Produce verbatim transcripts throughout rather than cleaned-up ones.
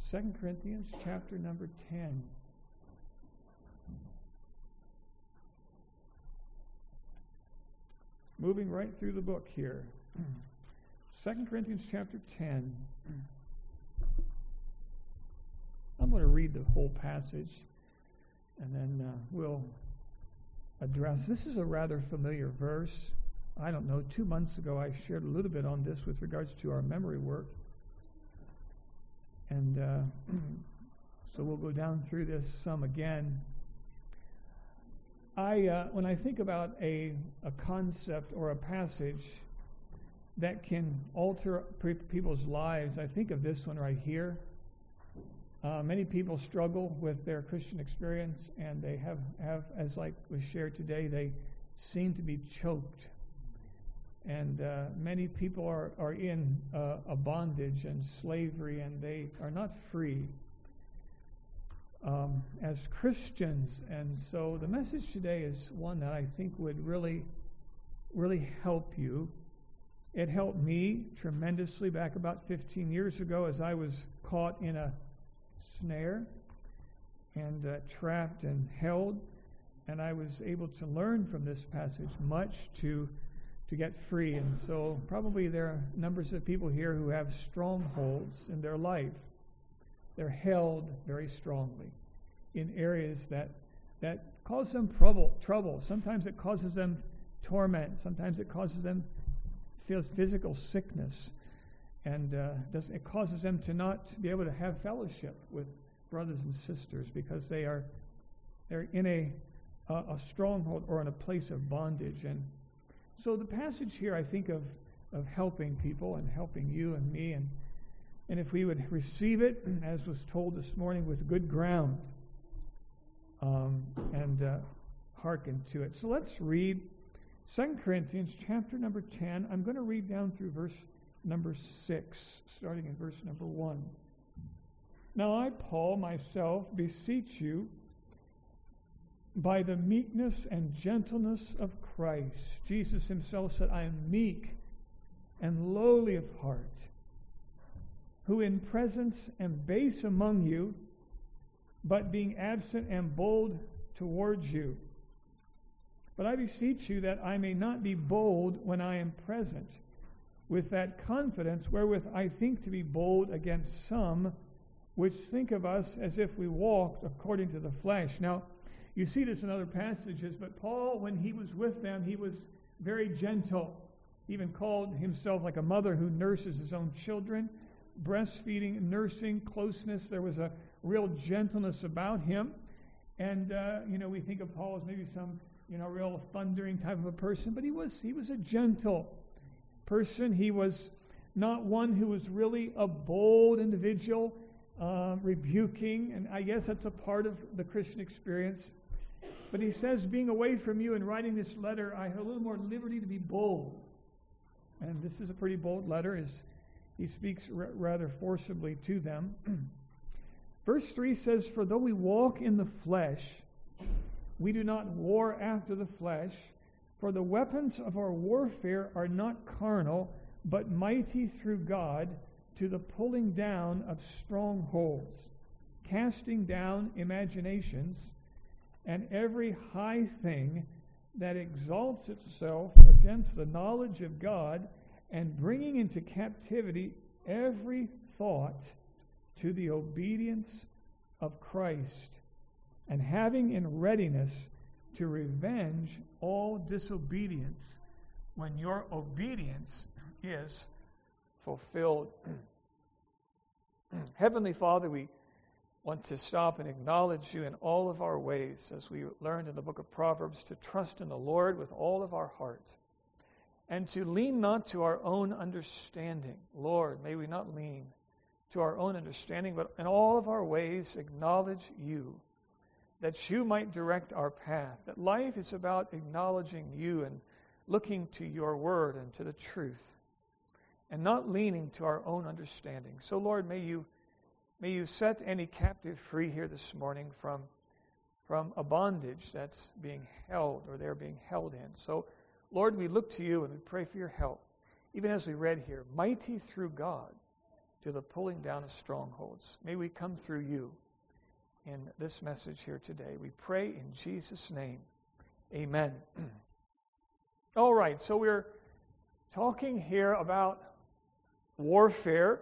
Second Corinthians chapter number ten. Moving right through the book here. Second Corinthians chapter ten. I'm going to read the whole passage, and then uh, we'll address. This is a rather familiar verse. I don't know, two months ago I shared a little bit on this with regards to our memory work. And uh, so we'll go down through this some again. I, uh, when I think about a, a concept or a passage that can alter pre- people's lives, I think of this one right here. Uh, many people struggle with their Christian experience, and they have, have, as like was shared today, they seem to be choked. And uh, many people are, are in uh, a bondage and slavery, and they are not free um, as Christians. And so the message today is one that I think would really, really help you. It helped me tremendously back about fifteen years ago as I was caught in a snare and uh, trapped and held. And I was able to learn from this passage much to to get free. And so probably there are numbers of people here who have strongholds in their life. They're held very strongly in areas that that cause them trouble. Trouble. Sometimes it causes them torment. Sometimes it causes them feels physical sickness, and uh, does, it causes them to not be able to have fellowship with brothers and sisters because they are they're in a a, a stronghold or in a place of bondage. And so the passage here, I think of of helping people and helping you and me, and and if we would receive it, as was told this morning, with good ground, um, and uh, hearken to it. So let's read Second Corinthians chapter number ten. I'm going to read down through verse number six, starting in verse number one. Now I, Paul, myself, beseech you, by the meekness and gentleness of Christ. Jesus himself said, I am meek and lowly of heart, who in presence am base among you, but being absent am bold towards you. But I beseech you that I may not be bold when I am present, with that confidence wherewith I think to be bold against some which think of us as if we walked according to the flesh. Now, you see this in other passages, but Paul, when he was with them, he was very gentle. He even called himself like a mother who nurses his own children. Breastfeeding, nursing, closeness, there was a real gentleness about him. And, uh, you know, we think of Paul as maybe some, you know, real thundering type of a person, but he was he was a gentle person. He was not one who was really a bold individual, uh, rebuking, and I guess that's a part of the Christian experience. But he says, being away from you and writing this letter, I have a little more liberty to be bold. And this is a pretty bold letter, as he speaks r- rather forcibly to them. Verse three says, for though we walk in the flesh, we do not war after the flesh, for the weapons of our warfare are not carnal, but mighty through God to the pulling down of strongholds, casting down imaginations, and every high thing that exalts itself against the knowledge of God, and bringing into captivity every thought to the obedience of Christ, and having in readiness to revenge all disobedience when your obedience is fulfilled. Heavenly Father, we want to stop and acknowledge you in all of our ways, as we learned in the book of Proverbs, to trust in the Lord with all of our heart, and to lean not to our own understanding. Lord, may we not lean to our own understanding, but in all of our ways acknowledge you, that you might direct our path. That life is about acknowledging you and looking to your word and to the truth, and not leaning to our own understanding. So, Lord, may you may you set any captive free here this morning from, from a bondage that's being held, or they're being held in. So, Lord, we look to you and we pray for your help. Even as we read here, mighty through God, to the pulling down of strongholds. May we come through you in this message here today. We pray in Jesus' name. Amen. All right, so we're talking here about warfare.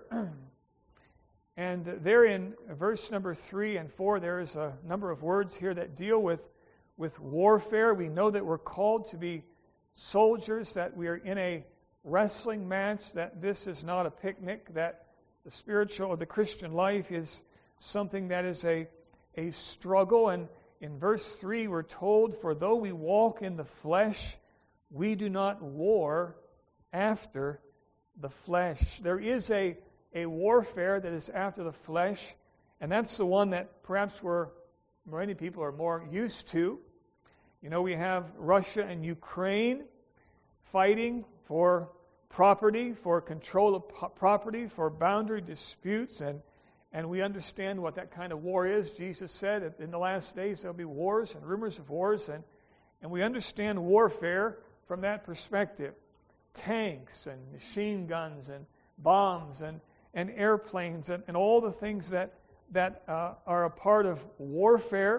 And there in verse number three and four, there's a number of words here that deal with, with warfare. We know that we're called to be soldiers, that we are in a wrestling match, that this is not a picnic, that the spiritual or the Christian life is something that is a, a struggle. And in verse three, we're told, for though we walk in the flesh, we do not war after the flesh. There is a, a warfare that is after the flesh, and that's the one that perhaps we're, many people are more used to. You know, we have Russia and Ukraine fighting for property, for control of po- property, for boundary disputes, and and we understand what that kind of war is. Jesus said that in the last days there'll be wars and rumors of wars, and, and we understand warfare from that perspective. Tanks and machine guns and bombs and, and airplanes and, and all the things that, that uh, are a part of warfare.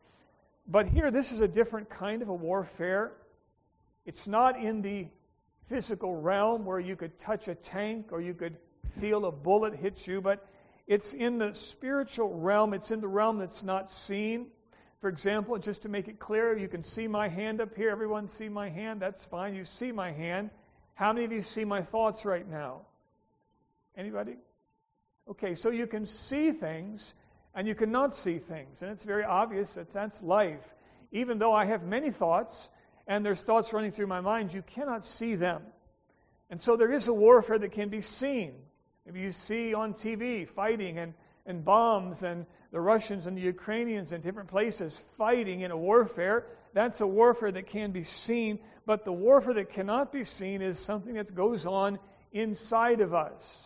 But here, this is a different kind of a warfare. It's not in the physical realm where you could touch a tank or you could feel a bullet hit you, but it's in the spiritual realm. It's in the realm that's not seen. For example, just to make it clear, you can see my hand up here. Everyone see my hand? That's fine. You see my hand. How many of you see my thoughts right now? Anybody? Okay, so you can see things and you cannot see things. And it's very obvious that that's life. Even though I have many thoughts and there's thoughts running through my mind, you cannot see them. And so there is a warfare that can be seen. Maybe you see on T V fighting and, and bombs and the Russians and the Ukrainians in different places fighting in a warfare. That's a warfare that can be seen. But the warfare that cannot be seen is something that goes on inside of us.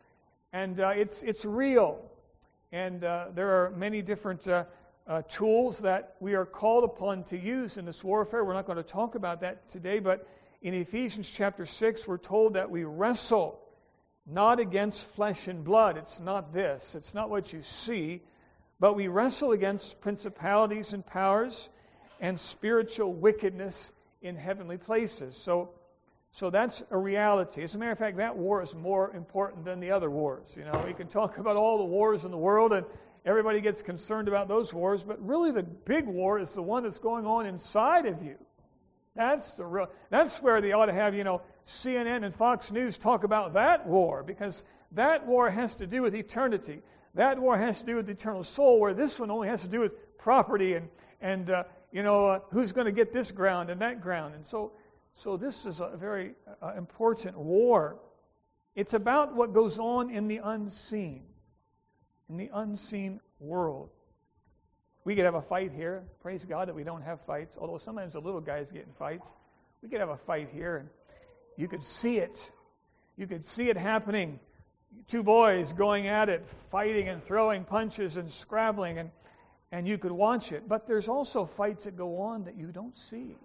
And uh, it's it's real. And uh, there are many different uh, uh, tools that we are called upon to use in this warfare. We're not going to talk about that today, but in Ephesians chapter six, we're told that we wrestle not against flesh and blood. It's not this. It's not what you see. But we wrestle against principalities and powers and spiritual wickedness in heavenly places. So so that's a reality. As a matter of fact, that war is more important than the other wars. You know, we can talk about all the wars in the world, and everybody gets concerned about those wars, but really the big war is the one that's going on inside of you. That's the real. That's where they ought to have, you know, C N N and Fox News talk about that war, because that war has to do with eternity. That war has to do with the eternal soul, where this one only has to do with property and and uh, you know uh, who's going to get this ground and that ground. And so, so this is a very uh, important war. It's about what goes on in the unseen, in the unseen world. We could have a fight here. Praise God that we don't have fights, although sometimes the little guys get in fights. We could have a fight here, and you could see it. You could see it happening. Two boys going at it, fighting and throwing punches and scrabbling, and, and you could watch it. But there's also fights that go on that you don't see.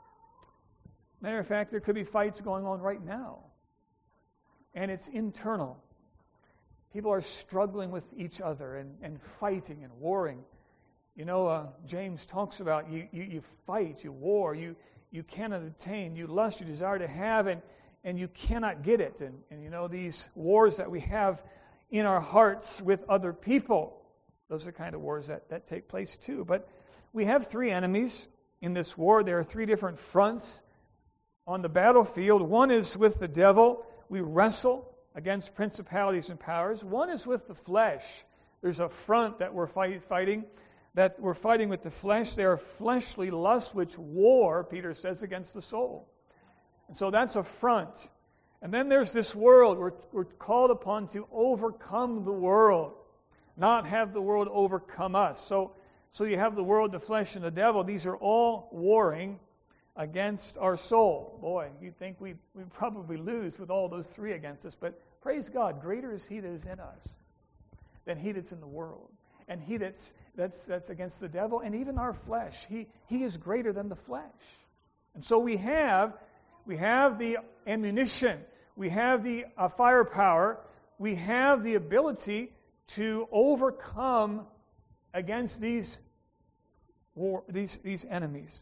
Matter of fact, there could be fights going on right now. And it's internal. People are struggling with each other and, and fighting and warring. You know, uh, James talks about you, you, you fight, you war, you you cannot attain, you lust, you desire to have, and, and you cannot get it. And, and you know, these wars that we have in our hearts with other people, those are kind of wars that, that take place too. But we have three enemies in this war. There are three different fronts on the battlefield. One is with the devil. We wrestle against principalities and powers. One is with the flesh. There's a front that we're fight, fighting. that we're fighting with the flesh. They are fleshly lusts which war, Peter says, against the soul. And so that's a front. And then there's this world. We're, we're called upon to overcome the world, not have the world overcome us. So, so you have the world, the flesh, and the devil. These are all warring against our soul. Boy, you'd think we we probably lose with all those three against us. But praise God, greater is He that is in us than he that's in the world. And he that's that's that's against the devil, and even our flesh. He he is greater than the flesh. And so we have we have the ammunition, we have the uh, firepower, we have the ability to overcome against these war, these, these enemies.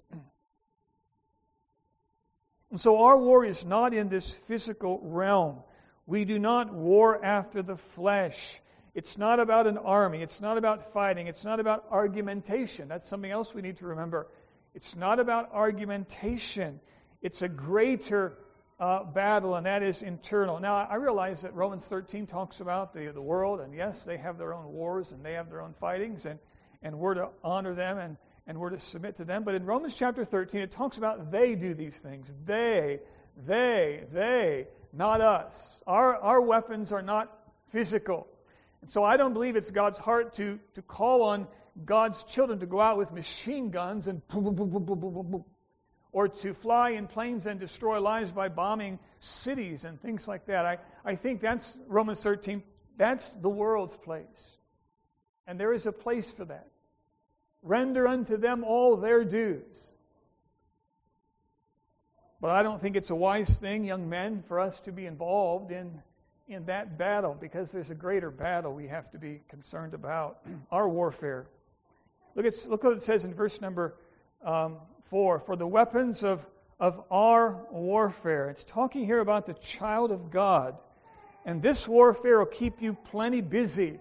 And so our war is not in this physical realm. We do not war after the flesh. It's not about an army. It's not about fighting. It's not about argumentation. That's something else we need to remember. It's not about argumentation. It's a greater uh, battle, and that is internal. Now, I realize that Romans thirteen talks about the, the world, and yes, they have their own wars, and they have their own fightings, and, and we're to honor them, and, and we're to submit to them. But in Romans chapter thirteen, it talks about they do these things. They, they, they, not us. Our, our weapons are not physical. And so I don't believe it's God's heart to, to call on God's children to go out with machine guns and boom, boom, boom, boom, boom, boom, boom, or to fly in planes and destroy lives by bombing cities and things like that. I, I think that's Romans thirteen. That's the world's place. And there is a place for that. Render unto them all their dues. But I don't think it's a wise thing, young men, for us to be involved in, in that battle, because there's a greater battle we have to be concerned about. Our warfare. Look at look what it says in verse number um, four. For the weapons of, of our warfare. It's talking here about the child of God. And this warfare will keep you plenty busy.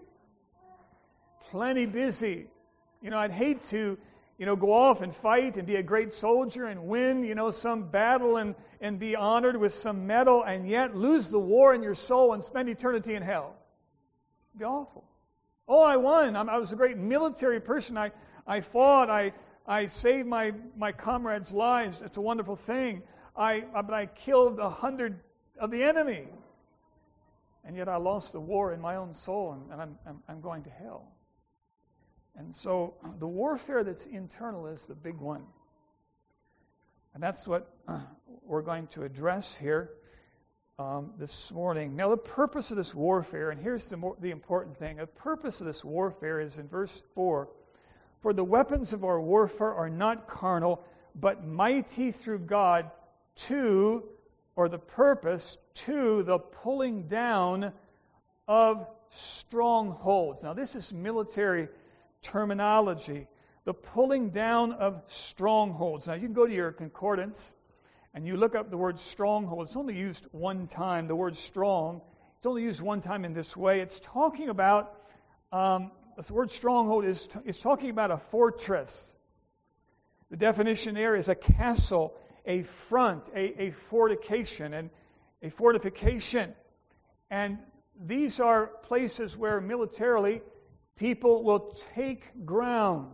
Plenty busy. You know, I'd hate to, you know, go off and fight and be a great soldier and win, you know, some battle and, and be honored with some medal and yet lose the war in your soul and spend eternity in hell. It'd be awful. Oh, I won. I'm, I was a great military person. I, I fought. I, I saved my, my comrades' lives. It's a wonderful thing. I, I but I killed a hundred of the enemy. And yet I lost the war in my own soul, and, and I'm, I'm, I'm going to hell. And so the warfare that's internal is the big one. And that's what uh, we're going to address here um, this morning. Now, the purpose of this warfare, and here's the, more, the important thing. The purpose of this warfare is in verse four. For the weapons of our warfare are not carnal, but mighty through God to, or the purpose, to the pulling down of strongholds. Now, this is military terminology. The pulling down of strongholds. Now, you can go to your concordance and you look up the word stronghold. It's only used one time, the word strong. It's only used one time in this way. It's talking about, um, the word stronghold is, t- is talking about a fortress. The definition there is a castle, a front, a, a fortification, and a fortification. And these are places where militarily people will take ground.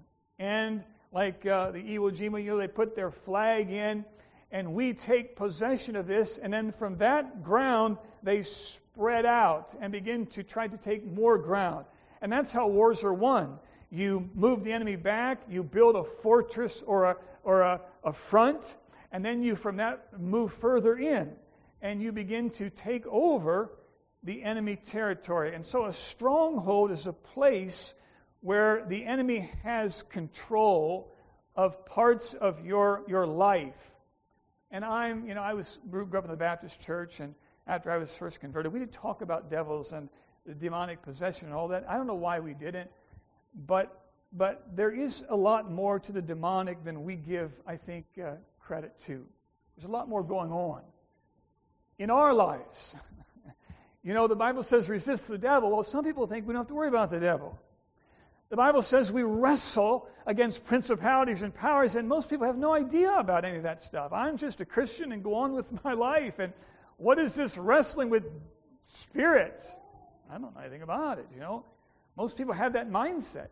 And like uh, the Iwo Jima, you know, they put their flag in, and we take possession of this, and then from that ground, they spread out and begin to try to take more ground. And that's how wars are won. You move the enemy back, you build a fortress or a or a, a front, and then you from that move further in, and you begin to take over the enemy territory. And so a stronghold is a place where the enemy has control of parts of your your life. And I'm, you know, I was grew up in the Baptist church, and after I was first converted, we did talk about devils and the demonic possession and all that. I don't know why we didn't, but but there is a lot more to the demonic than we give, I think, uh, credit to. There's a lot more going on in our lives. You know, the Bible says resist the devil. Well, some people think we don't have to worry about the devil. The Bible says we wrestle against principalities and powers, and most people have no idea about any of that stuff. I'm just a Christian and go on with my life. And what is this wrestling with spirits? I don't know anything about it, you know. Most people have that mindset.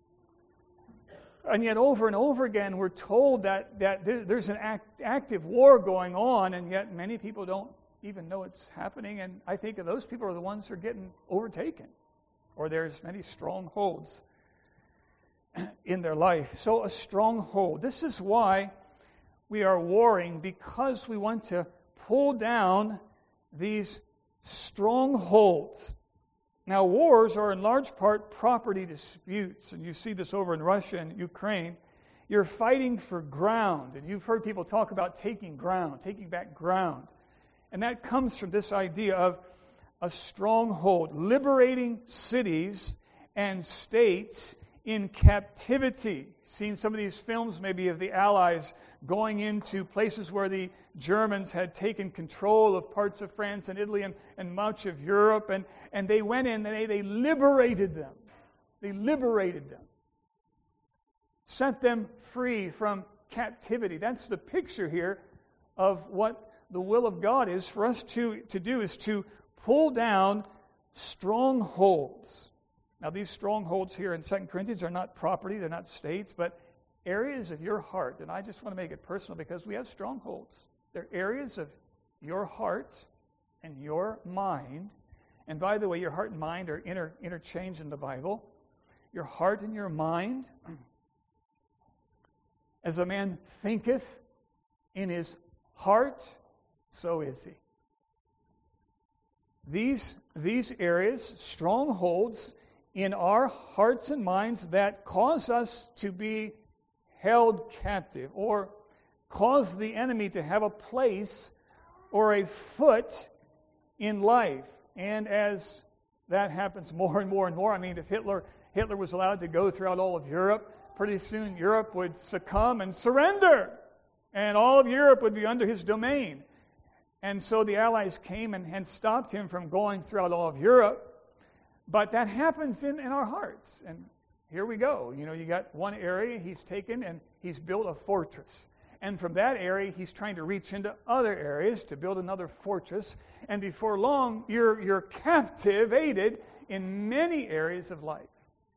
And yet over and over again we're told that, that there's an act, active war going on, and yet many people don't even know it's happening. And I think those people are the ones who are getting overtaken. Or there's many strongholds in their life. So a stronghold. This is why we are warring, because we want to pull down these strongholds. Now, wars are in large part property disputes, and you see this over in Russia and Ukraine. You're fighting for ground, and you've heard people talk about taking ground, taking back ground. And that comes from this idea of a stronghold, liberating cities and states in captivity. Seen some of these films maybe of the Allies going into places where the Germans had taken control of parts of France and Italy and, and much of Europe, and, and they went in and they, they liberated them. They liberated them. Set them free from captivity. That's the picture here of what the will of God is for us to, to do, is to pull down strongholds. Now, these strongholds here in Second Corinthians are not property, they're not states, but areas of your heart. And I just want to make it personal because we have strongholds. They're areas of your heart and your mind. And by the way, your heart and mind are inter, interchanged in the Bible. Your heart and your mind. As a man thinketh in his heart, so is he. These, these areas, strongholds in our hearts and minds that cause us to be held captive or cause the enemy to have a place or a foot in life. And as that happens more and more and more, I mean, if Hitler Hitler was allowed to go throughout all of Europe, pretty soon Europe would succumb and surrender, and all of Europe would be under his domain. And so the Allies came and, and stopped him from going throughout all of Europe. But that happens in, in our hearts. And here we go. You know, you got one area he's taken and he's built a fortress. And from that area, he's trying to reach into other areas to build another fortress. And before long, you're, you're captivated in many areas of life.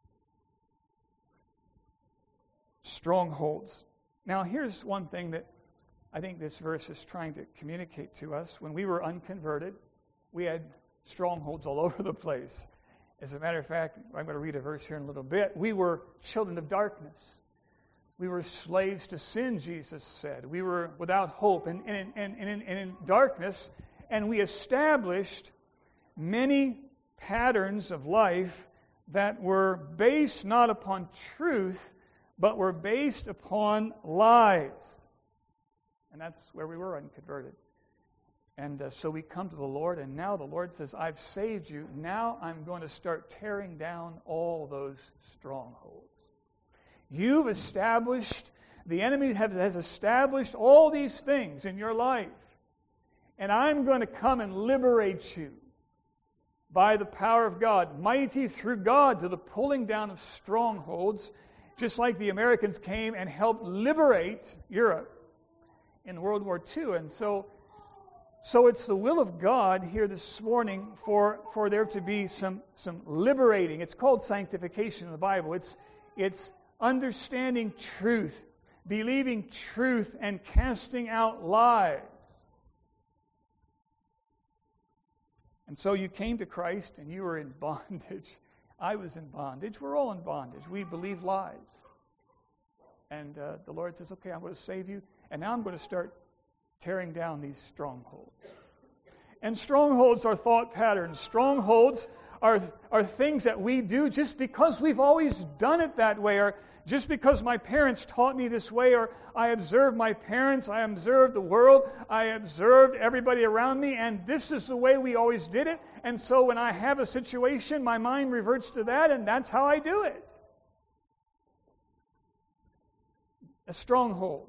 Strongholds. Now, here's one thing that I think this verse is trying to communicate to us. When we were unconverted, we had strongholds all over the place. As a matter of fact, I'm going to read a verse here in a little bit. We were children of darkness. We were slaves to sin, Jesus said. We were without hope and, and, and, and, in, and in darkness. And we established many patterns of life that were based not upon truth, but were based upon lies. And that's where we were unconverted. And uh, so we come to the Lord, and now the Lord says, I've saved you. Now I'm going to start tearing down all those strongholds. You've established, the enemy have, has established all these things in your life. And I'm going to come and liberate you by the power of God, mighty through God to the pulling down of strongholds, just like the Americans came and helped liberate Europe in World War Two. And so So it's the will of God here this morning for, for there to be some, some liberating. It's called sanctification in the Bible. It's, it's understanding truth, believing truth, and casting out lies. And so you came to Christ and you were in bondage. I was in bondage. We're all in bondage. We believe lies. And uh, the Lord says, okay, I'm going to save you. And now I'm going to start tearing down these strongholds. And strongholds are thought patterns. Strongholds are, are things that we do just because we've always done it that way, or just because my parents taught me this way, or I observed my parents, I observed the world, I observed everybody around me, and this is the way we always did it. And so when I have a situation, my mind reverts to that, and that's how I do it. A stronghold.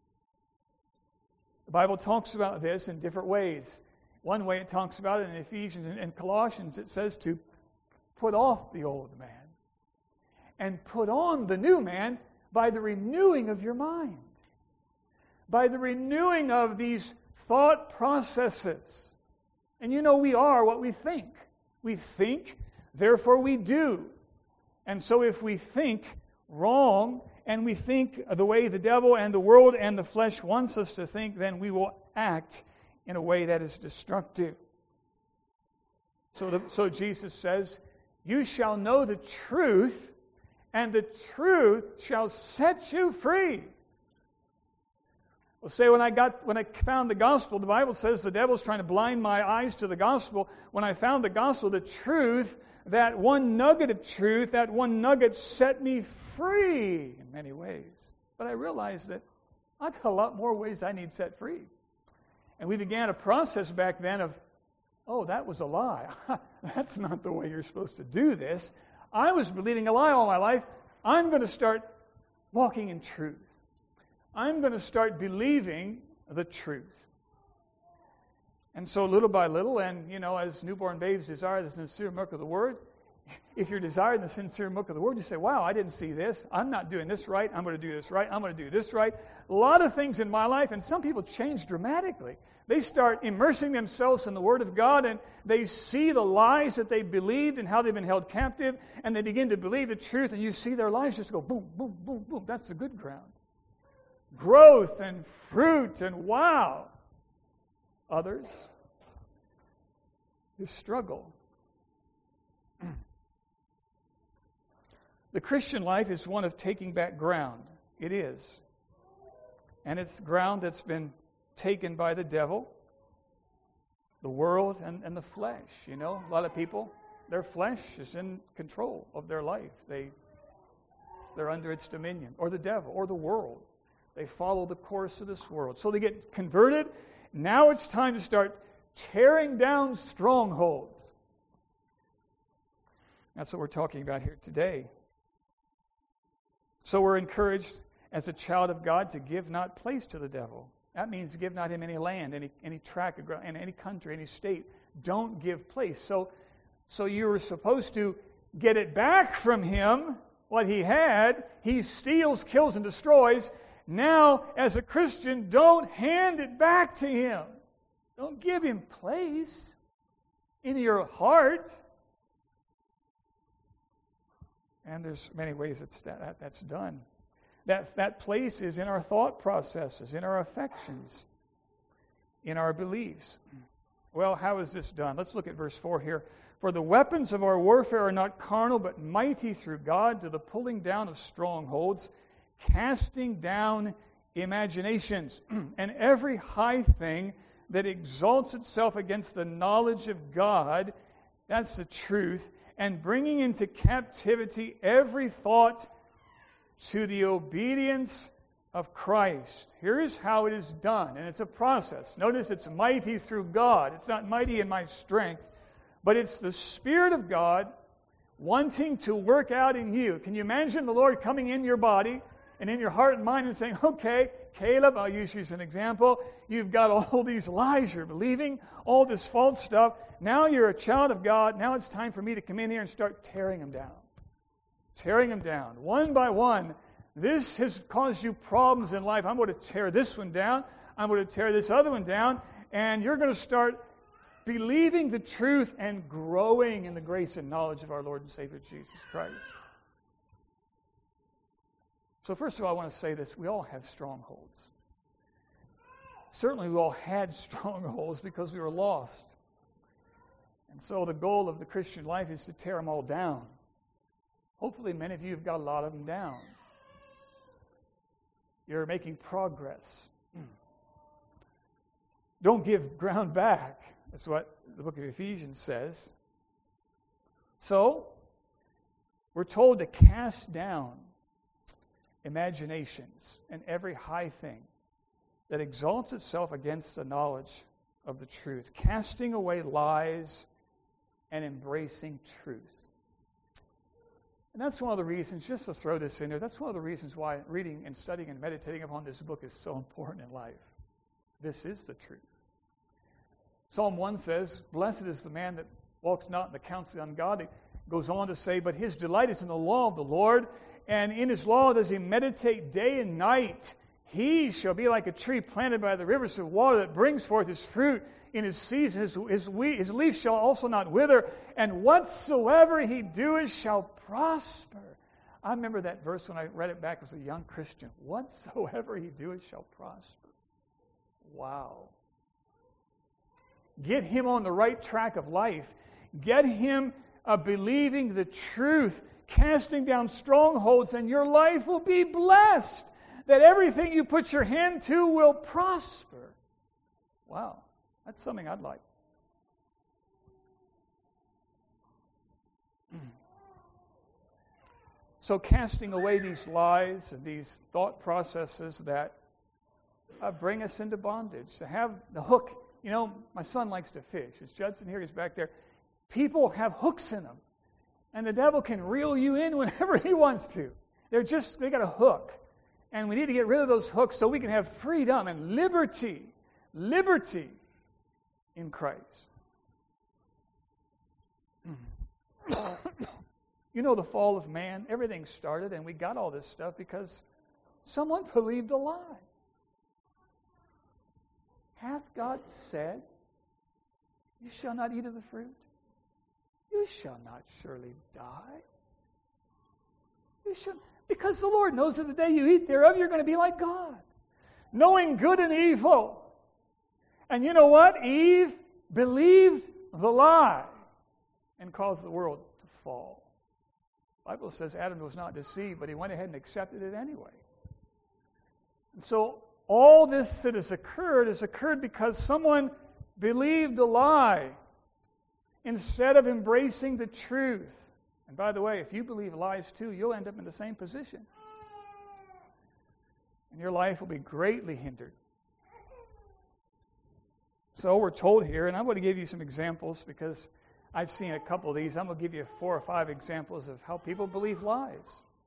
The Bible talks about this in different ways. One way it talks about it in Ephesians and Colossians, it says to put off the old man and put on the new man by the renewing of your mind. By the renewing of these thought processes. And you know, we are what we think. We think, therefore we do. And so if we think wrong, and we think the way the devil and the world and the flesh wants us to think, then we will act in a way that is destructive. So, the, so Jesus says, you shall know the truth, and the truth shall set you free. Well, say when I got when I found the gospel, the Bible says the devil's trying to blind my eyes to the gospel. When I found the gospel, the truth, that one nugget of truth, that one nugget set me free in many ways. But I realized that I've got a lot more ways I need set free. And we began a process back then of, oh, that was a lie. That's not the way you're supposed to do this. I was believing a lie all my life. I'm going to start walking in truth. I'm going to start believing the truth. And so little by little, and you know, as newborn babes desire the sincere milk of the Word, if you're desiring the sincere milk of the Word, you say, wow, I didn't see this. I'm not doing this right. I'm going to do this right. I'm going to do this right. A lot of things in my life, and some people change dramatically. They start immersing themselves in the Word of God, and they see the lies that they believed and how they've been held captive, and they begin to believe the truth, and you see their lives just go boom, boom, boom, boom. That's the good ground. Growth and fruit and wow. Others, you struggle. The Christian life is one of taking back ground. It is. And it's ground that's been taken by the devil, the world, and, and the flesh. You know, a lot of people, their flesh is in control of their life. They, they're under its dominion. Or the devil, or the world. They follow the course of this world. So they get converted. Now it's time to start tearing down strongholds. That's what we're talking about here today. So we're encouraged as a child of God to give not place to the devil. That means give not him any land, any any tract of ground, in any country, any state. Don't give place. So, so you were supposed to get it back from him, what he had. He steals, kills, and destroys. Now, as a Christian, don't hand it back to him. Don't give him place in your heart. And there's many ways that's, that, that's done. That, that place is in our thought processes, in our affections, in our beliefs. Well, how is this done? Let's look at verse four here. For the weapons of our warfare are not carnal, but mighty through God to the pulling down of strongholds, casting down imaginations, and every high thing that exalts itself against the knowledge of God, that's the truth, and bringing into captivity every thought to the obedience of Christ. Here is how it is done, and it's a process. Notice it's mighty through God. It's not mighty in my strength, but it's the Spirit of God wanting to work out in you. Can you imagine the Lord coming in your body and in your heart and mind and saying, okay, Caleb, I'll use you as an example. You've got all these lies you're believing, all this false stuff. Now you're a child of God. Now it's time for me to come in here and start tearing them down. Tearing them down. One by one. This has caused you problems in life. I'm going to tear this one down. I'm going to tear this other one down. And you're going to start believing the truth and growing in the grace and knowledge of our Lord and Savior Jesus Christ. So first of all, I want to say this. We all have strongholds. Certainly we all had strongholds because we were lost. And so the goal of the Christian life is to tear them all down. Hopefully many of you have got a lot of them down. You're making progress. Don't give ground back. That's what the book of Ephesians says. So, we're told to cast down imaginations and every high thing that exalts itself against the knowledge of the truth, casting away lies and embracing truth. And that's one of the reasons, just to throw this in there, that's one of the reasons why reading and studying and meditating upon this book is so important in life. This is the truth. Psalm one says, blessed is the man that walks not in the counsel of the ungodly. It goes on to say, but his delight is in the law of the Lord, and in his law does he meditate day and night. He shall be like a tree planted by the rivers of water that brings forth his fruit in his season. His, his, his leaf shall also not wither, and whatsoever he doeth shall prosper. I remember that verse when I read it back as a young Christian. Whatsoever he doeth shall prosper. Wow. Get him on the right track of life. Get him uh, believing the truth, casting down strongholds, and your life will be blessed. That everything you put your hand to will prosper. Wow, that's something I'd like. So casting away these lies and these thought processes that uh, bring us into bondage, to have the hook You know, my son likes to fish. Is Judson here? He's back there. People have hooks in them. And the devil can reel you in whenever he wants to. They're just, they got a hook. And we need to get rid of those hooks so we can have freedom and liberty. Liberty in Christ. You know, the fall of man, everything started, and we got all this stuff because someone believed a lie. Hath God said, you shall not eat of the fruit? You shall not surely die. You shall, because the Lord knows that the day you eat thereof, you're going to be like God, knowing good and evil. And you know what? Eve believed the lie and caused the world to fall. The Bible says Adam was not deceived, but he went ahead and accepted it anyway. And so all this that has occurred has occurred because someone believed a lie instead of embracing the truth. And by the way, if you believe lies too, you'll end up in the same position. And your life will be greatly hindered. So we're told here, and I'm going to give you some examples because I've seen a couple of these. I'm going to give you four or five examples of how people believe lies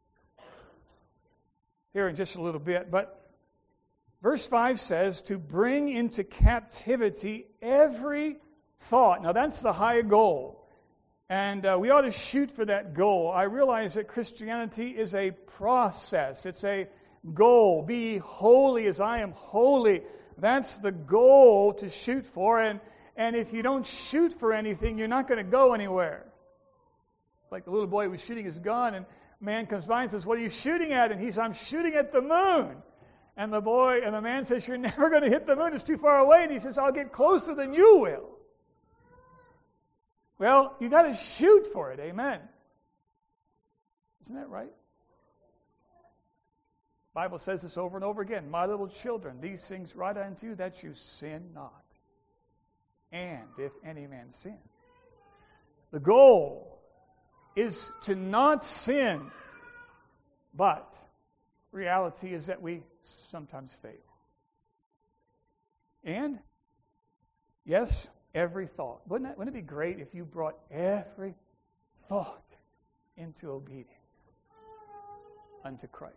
here in just a little bit. But verse five says, to bring into captivity every thought. Now that's the high goal. And uh, we ought to shoot for that goal. I realize that Christianity is a process. It's a goal. Be holy as I am holy. That's the goal to shoot for. And, and if you don't shoot for anything, you're not going to go anywhere. Like the little boy was shooting his gun, and a man comes by and says, what are you shooting at? And he says, I'm shooting at the moon. And the boy, and the man says, you're never going to hit the moon. It's too far away. And he says, I'll get closer than you will. Well, you got to shoot for it. Amen. Isn't that right? The Bible says this over and over again. My little children, these things write unto you that you sin not. And if any man sin. The goal is to not sin, but reality is that we sometimes fail. And, yes, every thought. Wouldn't, that, wouldn't it be great if you brought every thought into obedience unto Christ?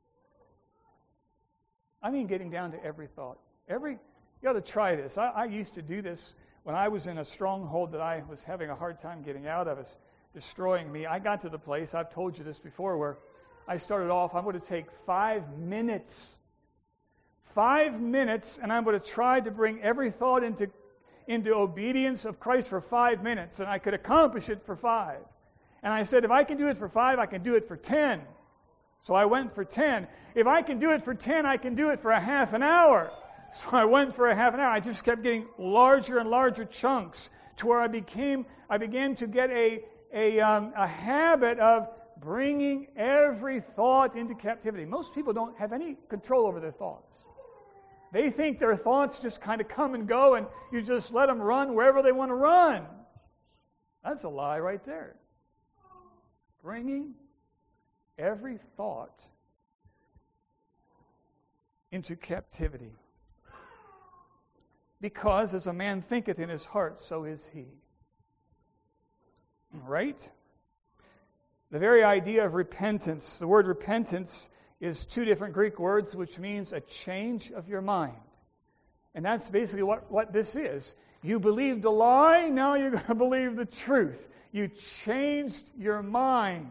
I mean getting down to every thought. Every, you ought to try this. I, I used to do this when I was in a stronghold that I was having a hard time getting out of. It's destroying me. I got to the place, I've told you this before, where I started off, I'm going to take five minutes. Five minutes, and I'm going to try to bring every thought into into obedience of Christ for five minutes, and I could accomplish it for five. And I said, if I can do it for five, I can do it for ten. So I went for ten. If I can do it for ten, I can do it for a half an hour. So I went for a half an hour. I just kept getting larger and larger chunks to where I became, I began to get a a, um, a habit of bringing every thought into captivity. Most people don't have any control over their thoughts. They think their thoughts just kind of come and go, and you just let them run wherever they want to run. That's a lie right there. Bringing every thought into captivity. Because as a man thinketh in his heart, so is he. Right? The very idea of repentance, the word repentance is two different Greek words, which means a change of your mind. And that's basically what, what this is. You believed a lie, now you're going to believe the truth. You changed your mind.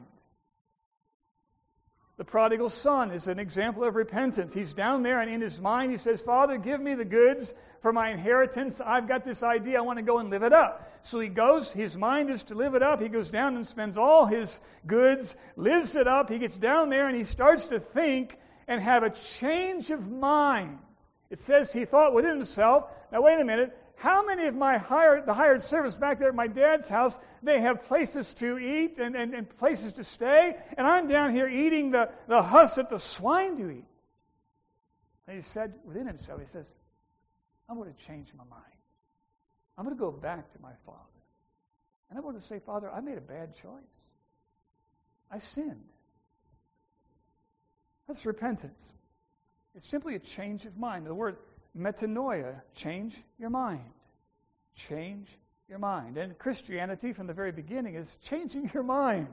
The prodigal son is an example of repentance. He's down there, and in his mind he says, Father, give me the goods for my inheritance. I've got this idea. I want to go and live it up. So he goes. His mind is to live it up. He goes down and spends all his goods, lives it up. He gets down there, and he starts to think and have a change of mind. It says he thought within himself, now wait a minute, how many of my hired, the hired servants back there at my dad's house, they have places to eat and, and, and places to stay, and I'm down here eating the, the husk that the swine do eat. And he said within himself, he says, I'm going to change my mind. I'm going to go back to my father. And I'm going to say, Father, I made a bad choice. I sinned. That's repentance. It's simply a change of mind. The word metanoia, change your mind. Change your mind. And Christianity from the very beginning is changing your mind.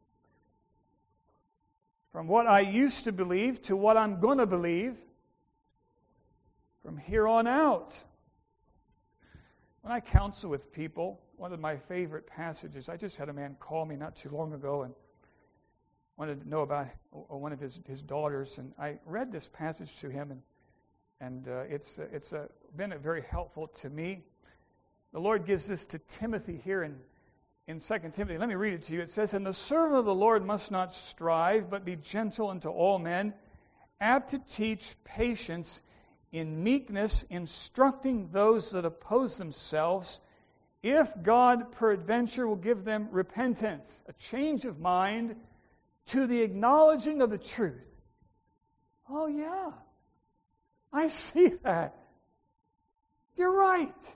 From what I used to believe to what I'm going to believe from here on out. When I counsel with people, one of my favorite passages, I just had a man call me not too long ago and wanted to know about one of his, his daughters, and I read this passage to him, and and uh, it's uh, it's uh, been uh, very helpful to me. The Lord gives this to Timothy here in, in Second Timothy. Let me read it to you. It says, "And the servant of the Lord must not strive, but be gentle unto all men, apt to teach patience, in meekness, instructing those that oppose themselves, if God peradventure will give them repentance," a change of mind, "to the acknowledging of the truth." Oh, yeah. I see that. You're right.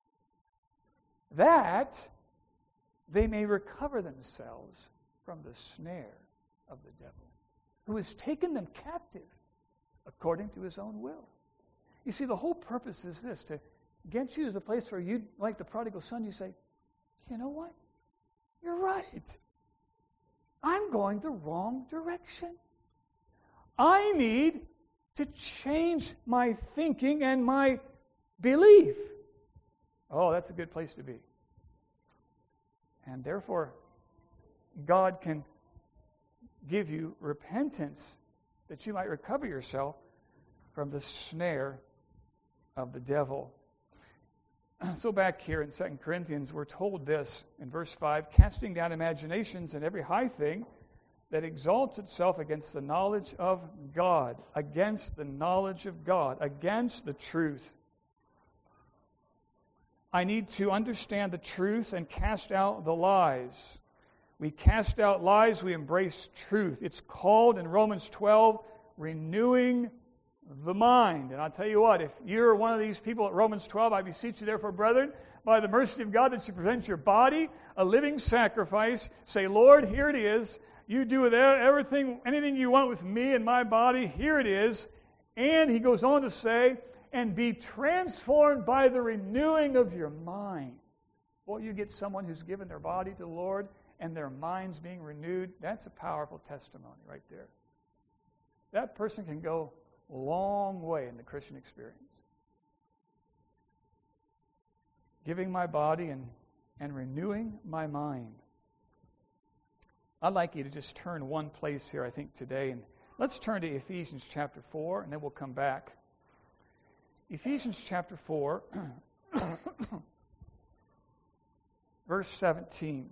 That they may recover themselves from the snare of the devil, who has taken them captive according to his own will. You see, the whole purpose is this, to get you to the place where you, like the prodigal son, you say, you know what? You're right. I'm going the wrong direction. I need to change my thinking and my belief. Oh, that's a good place to be. And therefore, God can give you repentance that you might recover yourself from the snare of the devil. So back here in Second Corinthians, we're told this in verse five, "Casting down imaginations and every high thing that exalts itself against the knowledge of God," against the knowledge of God, against the truth. I need to understand the truth and cast out the lies. We cast out lies, we embrace truth. It's called in Romans twelve, renewing the mind. And I'll tell you what, if you're one of these people at Romans twelve, I beseech you therefore, brethren, by the mercy of God, that you present your body a living sacrifice. Say, Lord, here it is. You do with everything, anything you want with me and my body. Here it is. And he goes on to say, and be transformed by the renewing of your mind. Well, you get someone who's given their body to the Lord and their mind's being renewed. That's a powerful testimony right there. That person can go a long way in the Christian experience. Giving my body and, and renewing my mind. I'd like you to just turn one place here, I think, today. And let's turn to Ephesians chapter four, and then we'll come back. Ephesians chapter four, verse seventeen.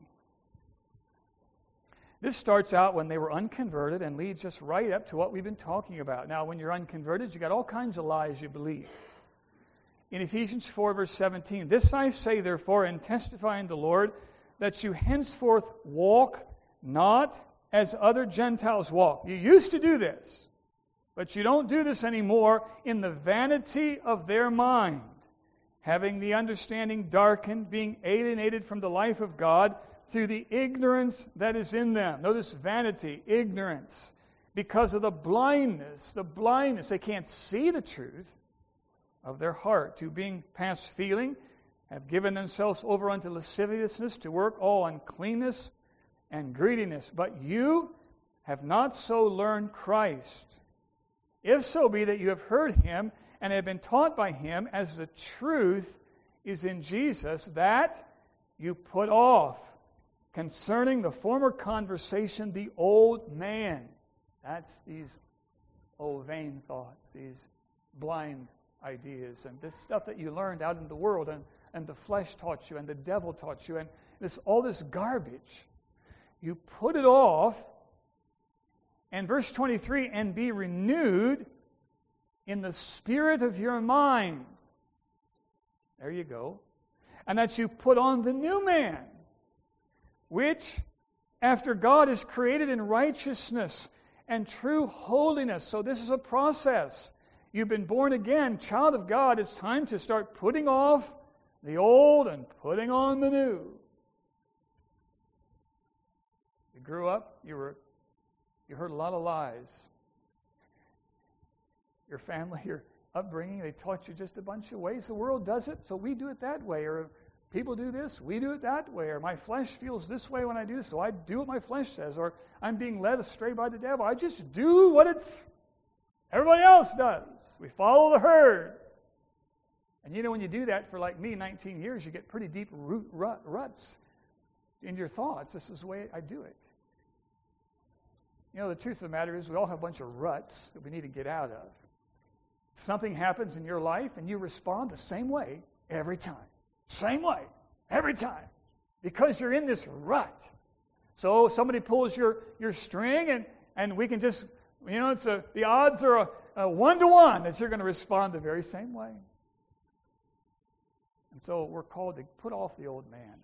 This starts out when they were unconverted and leads us right up to what we've been talking about. Now, when you're unconverted, you got all kinds of lies you believe. In Ephesians four, verse seventeen, "This I say, therefore, and testify in the Lord, that you henceforth walk not as other Gentiles walk." You used to do this, but you don't do this anymore, "in the vanity of their mind, having the understanding darkened, being alienated from the life of God through the ignorance that is in them." Notice vanity, ignorance, because of the blindness, the blindness. They can't see the truth of their heart, "who being past feeling, have given themselves over unto lasciviousness, to work all uncleanness and greediness. But you have not so learned Christ, if so be that you have heard him and have been taught by him, as the truth is in Jesus, that you put off concerning the former conversation the old man." That's these old vain thoughts, these blind ideas, and this stuff that you learned out in the world, and, and the flesh taught you, and the devil taught you, and this all this garbage. You put it off, and verse twenty-three, "and be renewed in the spirit of your mind." There you go. "And that you put on the new man, which after God is created in righteousness and true holiness." So this is a process. You've been born again, child of God. It's time to start putting off the old and putting on the new. You grew up, you were you heard a lot of lies. Your family, your upbringing. They taught you just a bunch of ways. The world does it, so we do it that way. Or people do this, we do it that way. Or my flesh feels this way when I do this, so I do what my flesh says. Or I'm being led astray by the devil. I just do what it's everybody else does. We follow the herd. And you know, when you do that for like me, nineteen years, you get pretty deep root, rut, ruts in your thoughts. This is the way I do it. You know, the truth of the matter is we all have a bunch of ruts that we need to get out of. Something happens in your life and you respond the same way every time. Same way every time. Because you're in this rut. So somebody pulls your, your string and, and we can just, you know, it's a, the odds are a, a one to one that you're going to respond the very same way. And so we're called to put off the old man.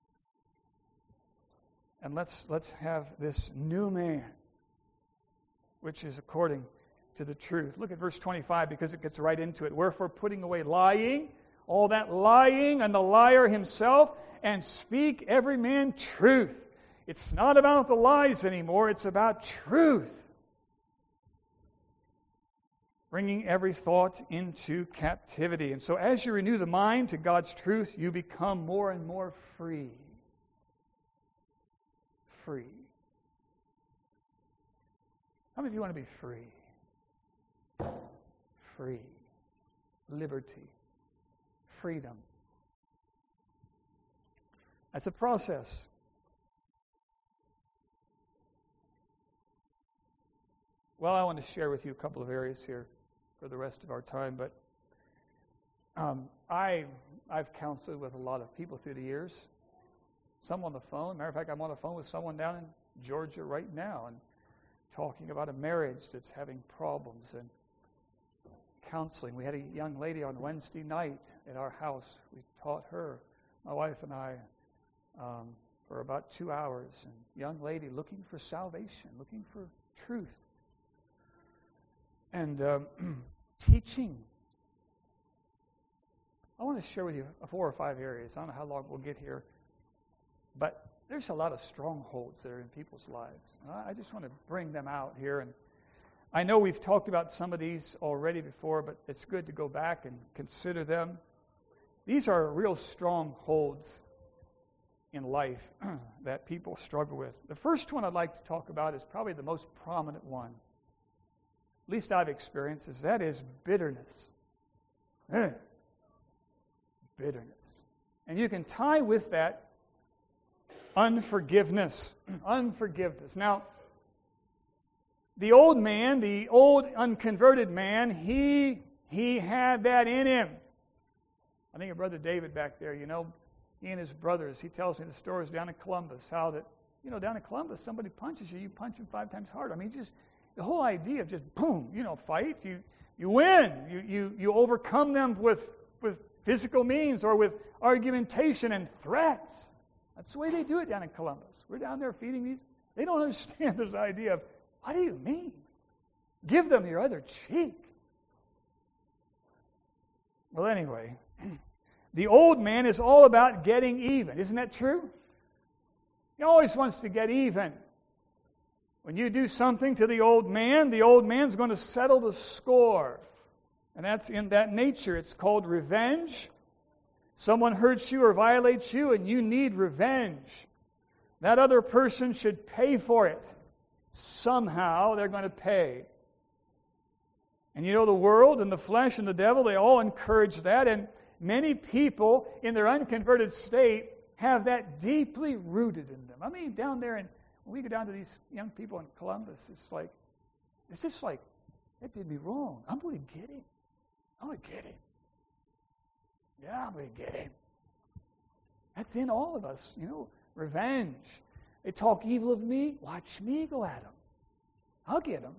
And let's let's have this new man, which is according to the truth. Look at verse twenty-five because it gets right into it. Wherefore, putting away lying, all that lying and the liar himself, and speak every man truth. It's not about the lies anymore, it's about truth. Bringing every thought into captivity. And so as you renew the mind to God's truth, you become more and more free. Free. How many of you want to be free? Free. Liberty. Freedom. That's a process. Well, I want to share with you a couple of areas here for the rest of our time, but um, I, I've counseled with a lot of people through the years. Some on the phone. Matter of fact, I'm on the phone with someone down in Georgia right now and talking about a marriage that's having problems and counseling. We had a young lady on Wednesday night at our house. We taught her, my wife and I, um, for about two hours. And young lady looking for salvation, looking for truth. And um, teaching. I want to share with you four or five areas. I don't know how long we'll get here. But there's a lot of strongholds that are in people's lives. And I just want to bring them out here. And I know we've talked about some of these already before, but it's good to go back and consider them. These are real strongholds in life that people struggle with. The first one I'd like to talk about is probably the most prominent one. At least I've experienced is that is bitterness. Bitterness. And you can tie with that unforgiveness. Unforgiveness. Now, the old man, the old unconverted man, he he had that in him. I think of Brother David back there, you know, he and his brothers, he tells me the stories down in Columbus, how that, you know, down in Columbus, somebody punches you, you punch him five times harder. I mean, just the whole idea of just boom, you know, fight, you you win, you you you overcome them with with physical means or with argumentation and threats. That's the way they do it down in Columbus. We're down there feeding these. They don't understand this idea of, what do you mean? Give them your other cheek. Well, anyway, the old man is all about getting even. Isn't that true? He always wants to get even. When you do something to the old man, the old man's going to settle the score. And that's in that nature. It's called revenge. Someone hurts you or violates you and you need revenge. That other person should pay for it. Somehow they're going to pay. And you know, the world and the flesh and the devil, they all encourage that. And many people in their unconverted state have that deeply rooted in them. I mean, down there, and when we go down to these young people in Columbus, it's like, it's just like, that did me wrong. I'm going to get him. I'm going to get him. Yeah, I'm going to get him. That's in all of us, you know, revenge. They talk evil of me, watch me go at them. I'll get them.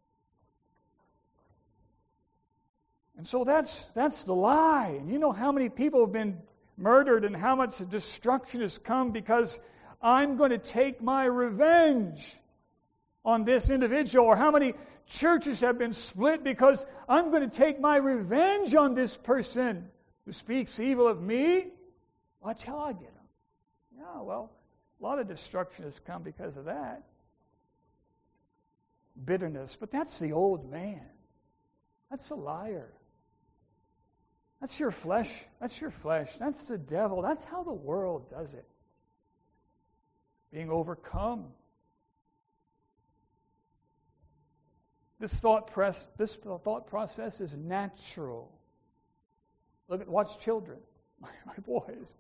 And so that's that's the lie. And you know how many people have been murdered and how much destruction has come because I'm going to take my revenge on this individual, or how many churches have been split because I'm going to take my revenge on this person who speaks evil of me. Watch how I get him. Yeah, well, a lot of destruction has come because of that. Bitterness. But that's the old man. That's a liar. That's your flesh. That's your flesh. That's the devil. That's how the world does it. Being overcome. This thought press, this thought process is natural. Look at, watch children. My, my boys.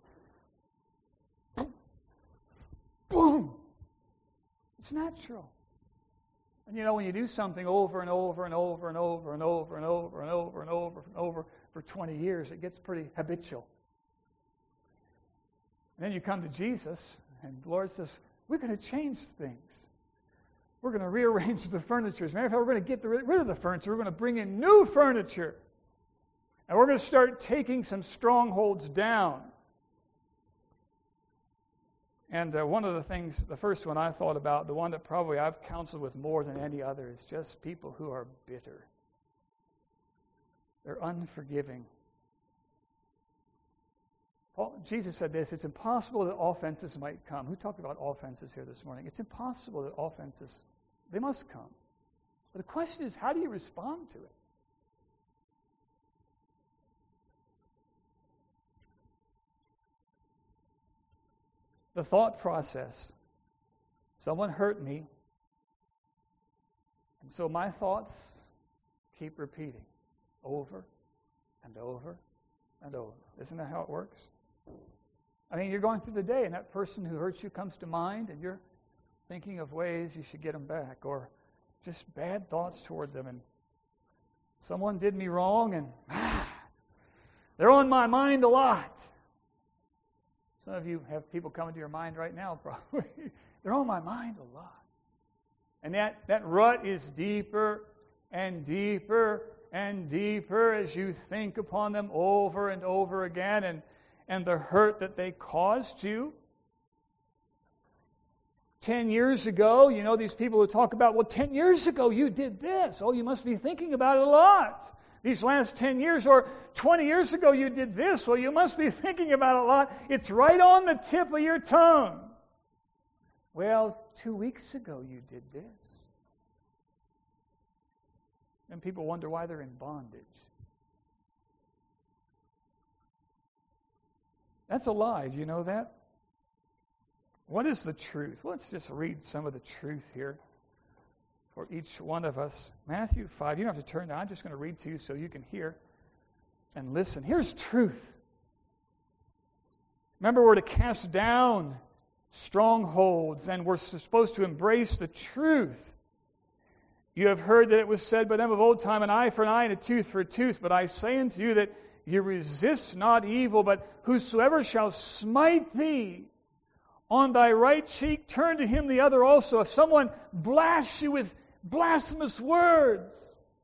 Boom. It's natural. And you know, when you do something over and over and over and over and over and over and over and over and over for twenty years, it gets pretty habitual. And then you come to Jesus, and the Lord says, we're going to change things. We're going to rearrange the furniture. As a matter of fact, we're going to get rid of the furniture. We're going to bring in new furniture. And we're going to start taking some strongholds down. And uh, one of the things, the first one I thought about, the one that probably I've counseled with more than any other, is just people who are bitter. They're unforgiving. Paul, Jesus said this, it's impossible that offenses might come. Who talked about offenses here this morning? It's impossible that offenses, they must come. But the question is, how do you respond to it? The thought process. Someone hurt me, and so my thoughts keep repeating over and over and over. Isn't that how it works? I mean, you're going through the day, and that person who hurts you comes to mind, and you're thinking of ways you should get them back, or just bad thoughts toward them. And someone did me wrong, and ah, they're on my mind a lot. Some of you have people coming to your mind right now, probably. They're on my mind a lot. And that, that rut is deeper and deeper and deeper as you think upon them over and over again, and, and the hurt that they caused you. Ten years ago, you know, these people who talk about, well, ten years ago you did this. Oh, you must be thinking about it a lot. These last ten years, or twenty years ago you did this. Well, you must be thinking about it a lot. It's right on the tip of your tongue. Well, two weeks ago you did this. And people wonder why they're in bondage. That's a lie. Do you know that? What is the truth? Well, let's just read some of the truth here for each one of us. Matthew five. You don't have to turn down. I'm just going to read to you so you can hear and listen. Here's truth. Remember, we're to cast down strongholds, and we're supposed to embrace the truth. You have heard that it was said by them of old time, an eye for an eye and a tooth for a tooth. But I say unto you that you resist not evil, but whosoever shall smite thee on thy right cheek, turn to him the other also. If someone blasts you with blasphemous words,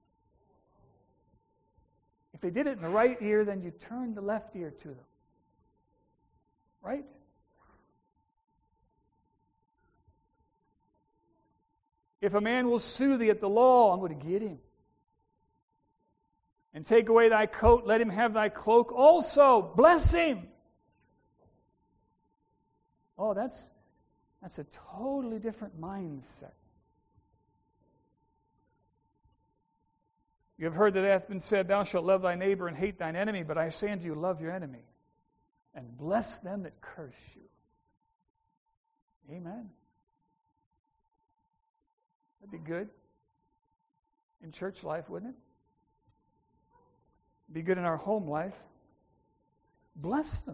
if they did it in the right ear, then you turn the left ear to them. Right? If a man will sue thee at the law, I'm going to get him. And take away thy coat, let him have thy cloak also. Bless him. Oh, that's that's a totally different mindset. You have heard that it hath been said, thou shalt love thy neighbor and hate thine enemy, but I say unto you, love your enemy, and bless them that curse you. Amen. That'd be good in church life, wouldn't it? Be good in our home life. Bless them.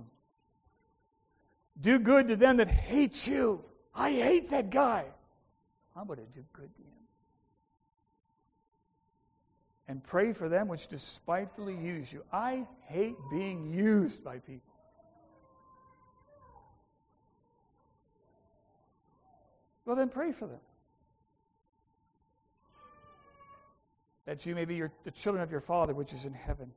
Do good to them that hate you. I hate that guy. I'm going to do good to him. And pray for them which despitefully use you. I hate being used by people. Well, then pray for them. That you may be your, the children of your Father which is in heaven.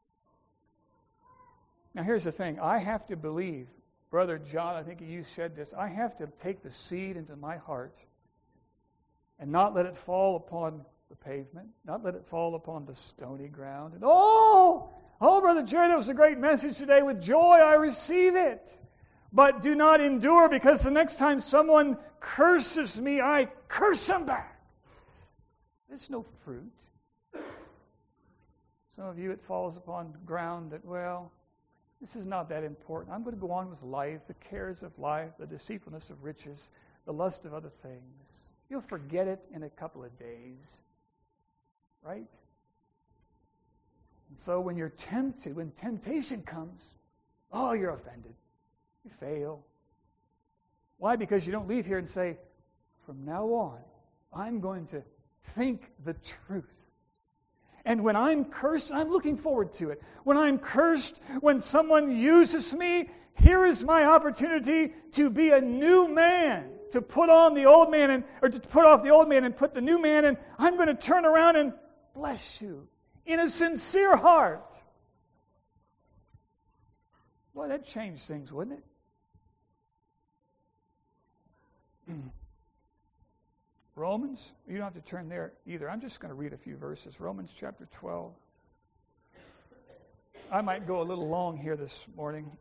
Now here's the thing. I have to believe, Brother John, I think you said this, I have to take the seed into my heart and not let it fall upon the pavement, not let it fall upon the stony ground. And oh, oh, Brother Jerry, that was a great message today. With joy I receive it. But do not endure, because the next time someone curses me, I curse them back. There's no fruit. Some of you, it falls upon ground that, well, this is not that important. I'm going to go on with life, the cares of life, the deceitfulness of riches, the lust of other things. You'll forget it in a couple of days. Right? And so when you're tempted, when temptation comes, oh, you're offended. You fail. Why? Because you don't leave here and say, from now on, I'm going to think the truth. And when I'm cursed, I'm looking forward to it. When I'm cursed, when someone uses me, here is my opportunity to be a new man, to put on the old man, and, or to put off the old man and put the new man, and I'm going to turn around and bless you in a sincere heart. Boy, that'd change things, wouldn't it? Romans, you don't have to turn there either. I'm just going to read a few verses. Romans chapter twelve. I might go a little long here this morning.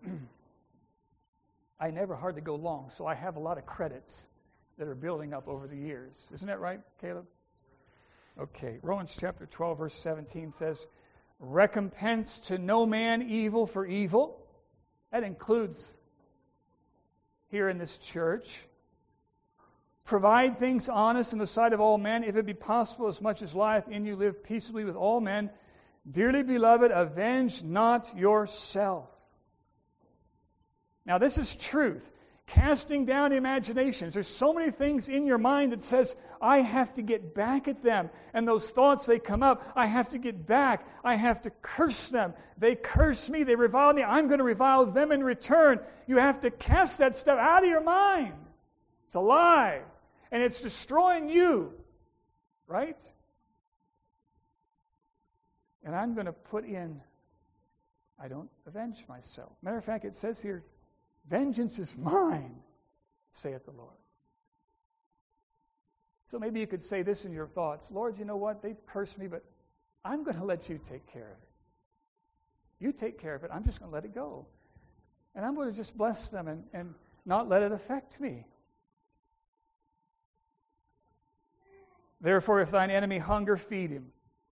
I never hardly go long, so I have a lot of credits that are building up over the years. Isn't that right, Caleb? Okay, Romans chapter twelve, verse seventeen says, recompense to no man evil for evil. That includes here in this church. Provide things honest in the sight of all men, if it be possible, as much as lieth in you, live peaceably with all men. Dearly beloved, avenge not yourself. Now this is truth. Casting down imaginations. There's so many things in your mind that says, I have to get back at them. And those thoughts, they come up. I have to get back. I have to curse them. They curse me. They revile me. I'm going to revile them in return. You have to cast that stuff out of your mind. It's a lie. And it's destroying you. Right? And I'm going to put in, I don't avenge myself. Matter of fact, it says here, vengeance is mine, saith the Lord. So maybe you could say this in your thoughts. Lord, you know what? They've cursed me, but I'm going to let you take care of it. You take care of it. I'm just going to let it go. And I'm going to just bless them and, and not let it affect me. Therefore, if thine enemy hunger, feed him.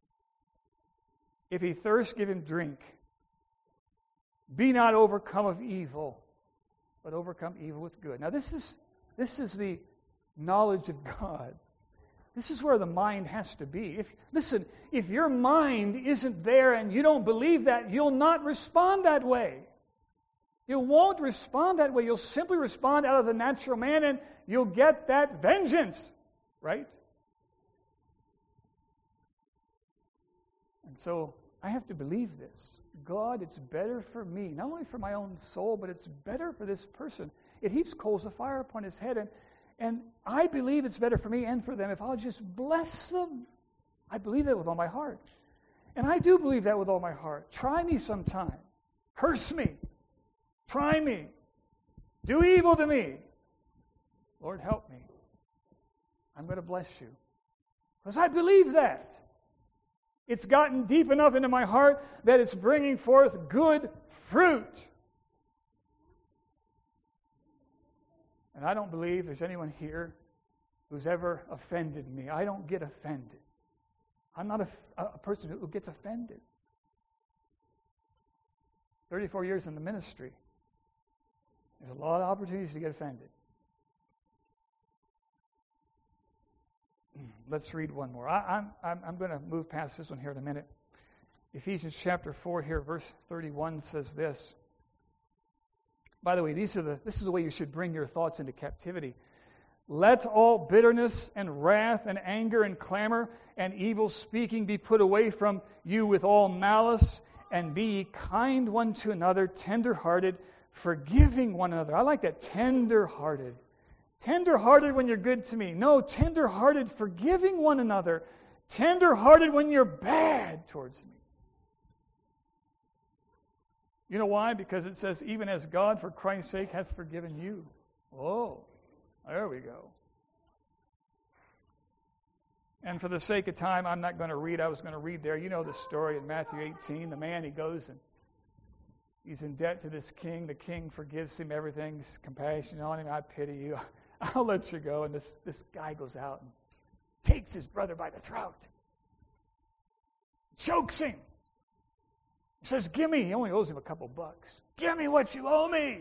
If he thirst, give him drink. Be not overcome of evil, but overcome evil with good. Now this is this is the knowledge of God. This is where the mind has to be. If listen, if your mind isn't there and you don't believe that, you'll not respond that way. You won't respond that way. You'll simply respond out of the natural man, and you'll get that vengeance, right? And so I have to believe this. God, it's better for me, not only for my own soul, but it's better for this person. It heaps coals of fire upon his head, and, and I believe it's better for me and for them if I'll just bless them. I believe that with all my heart. And I do believe that with all my heart. Try me sometime. Curse me. Try me. Do evil to me. Lord, help me. I'm going to bless you. Because I believe that. It's gotten deep enough into my heart that it's bringing forth good fruit. And I don't believe there's anyone here who's ever offended me. I don't get offended. I'm not a, a person who gets offended. thirty-four years in the ministry. There's a lot of opportunities to get offended. Let's read one more. I, I'm, I'm, I'm going to move past this one here in a minute. Ephesians chapter four here, verse thirty-one says this. By the way, these are the, this is the way you should bring your thoughts into captivity. Let all bitterness and wrath and anger and clamor and evil speaking be put away from you with all malice, and be ye kind one to another, tender-hearted, forgiving one another. I like that, tender-hearted. Tender-hearted when you're good to me. No, tender-hearted, forgiving one another. Tender-hearted when you're bad towards me. You know why? Because it says, even as God for Christ's sake hath forgiven you. Oh, there we go. And for the sake of time, I'm not going to read. I was going to read there. You know the story in Matthew eighteen. The man, he goes and he's in debt to this king. The king forgives him everything. He's compassionate on him. I pity you. I'll let you go. And this, this guy goes out and takes his brother by the throat. Chokes him. He says, give me, he only owes him a couple bucks. Give me what you owe me.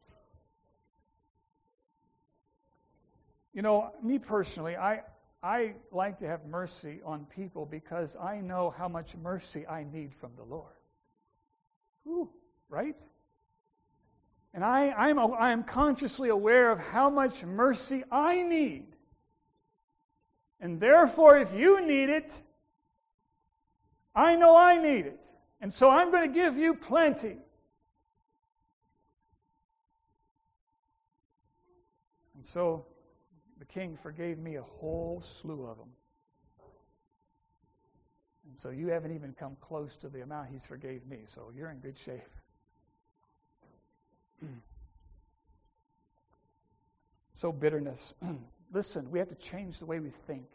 You know, me personally, I, I like to have mercy on people because I know how much mercy I need from the Lord. Ooh, right? And I, I'm, I am consciously aware of how much mercy I need. And therefore, if you need it, I know I need it. And so I'm going to give you plenty. And so the king forgave me a whole slew of them. And so you haven't even come close to the amount he's forgave me. So you're in good shape. So bitterness. Listen, we have to change the way we think.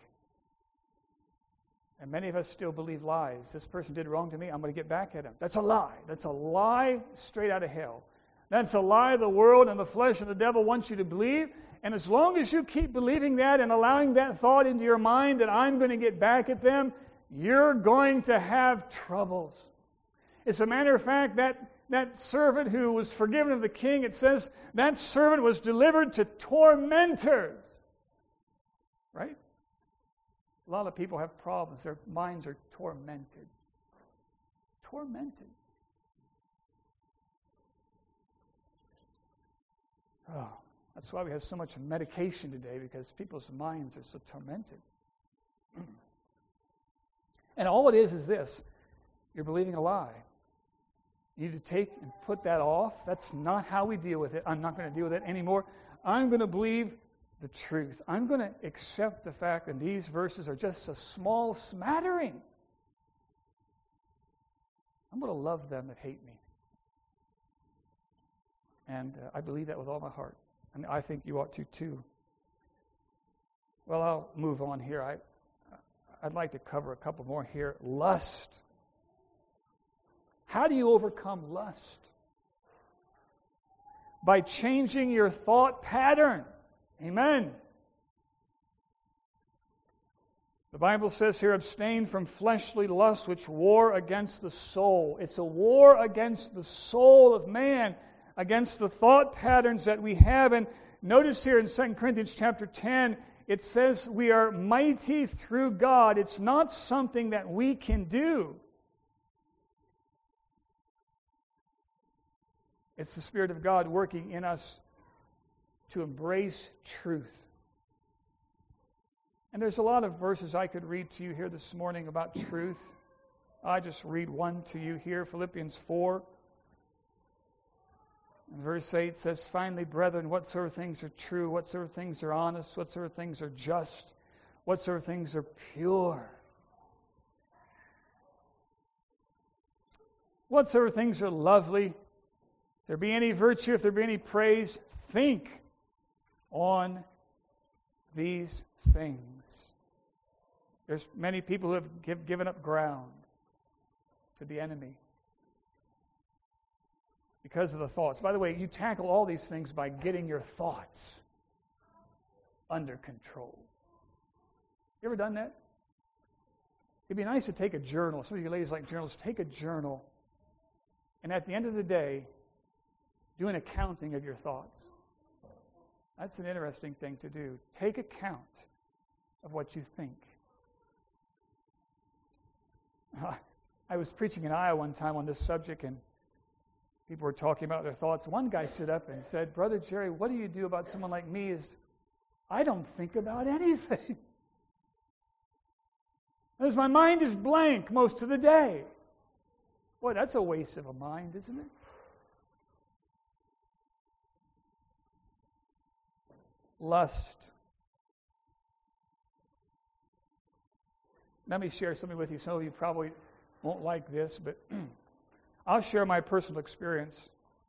And many of us still believe lies. This person did wrong to me, I'm going to get back at him. That's a lie. That's a lie straight out of hell. That's a lie the world and the flesh and the devil wants you to believe. And as long as you keep believing that and allowing that thought into your mind that I'm going to get back at them, you're going to have troubles. As a matter of fact, that, that servant who was forgiven of the king, it says that servant was delivered to tormentors. Right? A lot of people have problems. Their minds are tormented. Tormented. Oh, that's why we have so much medication today, because people's minds are so tormented. And all it is is this. You're believing a lie. You need to take and put that off. That's not how we deal with it. I'm not going to deal with it anymore. I'm going to believe the truth. I'm going to accept the fact that these verses are just a small smattering. I'm going to love them that hate me. And uh, I believe that with all my heart. And I think you ought to too. Well, I'll move on here. I, I'd like to cover a couple more here. Lust. How do you overcome lust? By changing your thought pattern. Amen. The Bible says here, abstain from fleshly lust which war against the soul. It's a war against the soul of man, against the thought patterns that we have. And notice here in Second Corinthians chapter ten, it says we are mighty through God. It's not something that we can do. It's the Spirit of God working in us to embrace truth. And there's a lot of verses I could read to you here this morning about truth. I just read one to you here, Philippians four. And verse eight says, finally, brethren, whatsoever things are true, whatsoever things are honest, whatsoever things are just, whatsoever things are pure, whatsoever things are lovely, if there be any virtue, if there be any praise, think on these things. There's many people who have give, given up ground to the enemy because of the thoughts. By the way, you tackle all these things by getting your thoughts under control. You ever done that? It'd be nice to take a journal. Some of you ladies like journals. Take a journal, and at the end of the day, do an accounting of your thoughts. That's an interesting thing to do. Take account of what you think. I was preaching in Iowa one time on this subject, and people were talking about their thoughts. One guy stood up and said, Brother Jerry, what do you do about someone like me? Is I don't think about anything. Because my mind is blank most of the day. Boy, that's a waste of a mind, isn't it? Lust. Let me share something with you. Some of you probably won't like this, but I'll share my personal experience.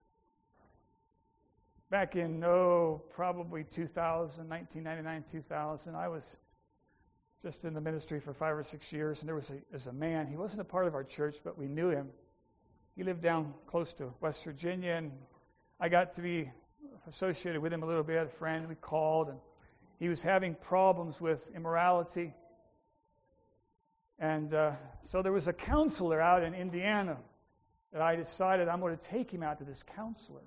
Back in, oh, probably two thousand, nineteen ninety-nine, two thousand, I was just in the ministry for five or six years, and there was a, there was a man. He wasn't a part of our church, but we knew him. He lived down close to West Virginia, and I got to be associated with him a little bit, a friend. We called, and he was having problems with immorality. And uh, so there was a counselor out in Indiana that I decided I'm going to take him out to this counselor.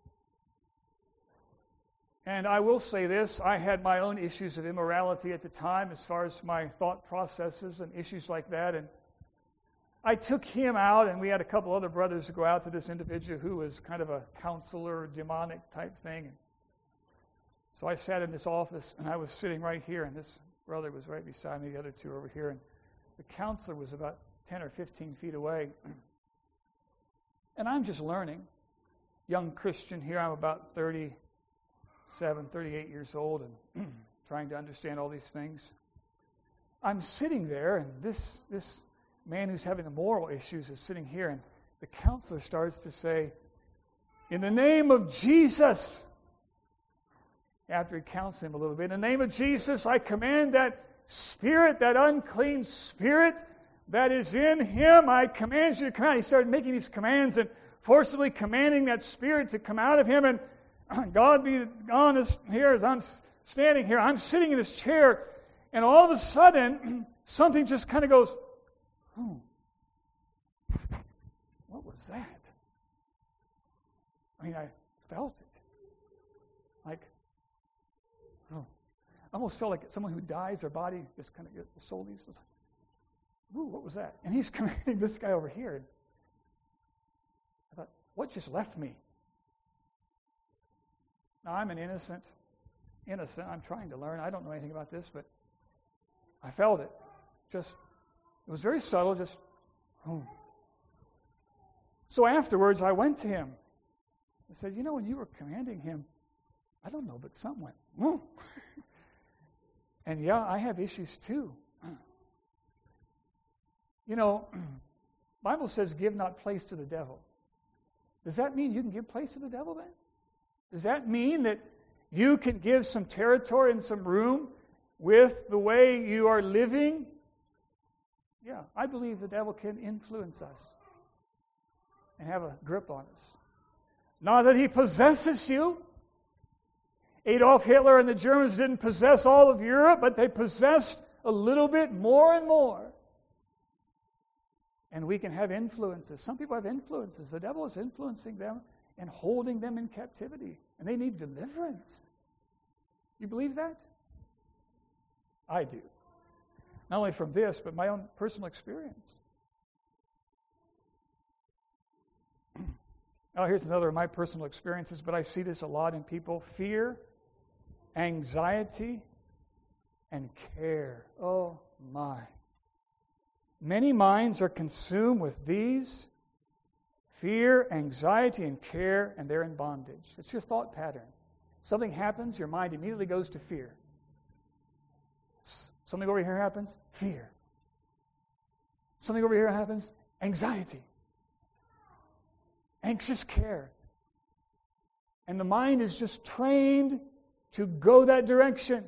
And I will say this, I had my own issues of immorality at the time as far as my thought processes and issues like that. And I took him out, and we had a couple other brothers to go out to this individual who was kind of a counselor, demonic type thing. And so I sat in this office, and I was sitting right here, and this brother was right beside me, the other two over here. And the counselor was about ten or fifteen feet away. And I'm just learning. Young Christian here, I'm about thirty-seven, thirty-eight years old and trying to understand all these things. I'm sitting there, and this this man who's having the moral issues is sitting here, and the counselor starts to say, "In the name of Jesus," after he counsels him a little bit, "in the name of Jesus, I command that spirit, that unclean spirit that is in him, I command you to come out." He started making these commands and forcibly commanding that spirit to come out of him. And God be honest, here as I'm standing here, I'm sitting in this chair, and all of a sudden, something just kind of goes, "Oh, what was that?" I mean, I felt it. Like, oh, I almost felt like someone who dies, their body just kind of gets, the soul leaves. Ooh, what was that? And he's commanding this guy over here. And I thought, what just left me? Now, I'm an innocent, innocent. I'm trying to learn. I don't know anything about this, but I felt it. Just, it was very subtle, just, oh. So afterwards, I went to him. I said, "You know, when you were commanding him, I don't know, but something went, whoa." And yeah, I have issues too. You know, Bible says, "Give not place to the devil." Does that mean you can give place to the devil then? Does that mean that you can give some territory and some room with the way you are living? Yeah, I believe the devil can influence us and have a grip on us. Not that he possesses you. Adolf Hitler and the Germans didn't possess all of Europe, but they possessed a little bit more and more. And we can have influences. Some people have influences. The devil is influencing them and holding them in captivity. And they need deliverance. You believe that? I do. Not only from this, but my own personal experience. Now, here's another of my personal experiences, but I see this a lot in people. Fear, anxiety, and care. Oh, my. Many minds are consumed with these, fear, anxiety, and care, and they're in bondage. It's your thought pattern. Something happens, your mind immediately goes to fear. Something over here happens, fear. Something over here happens, anxiety. Anxious care. And the mind is just trained to go that direction.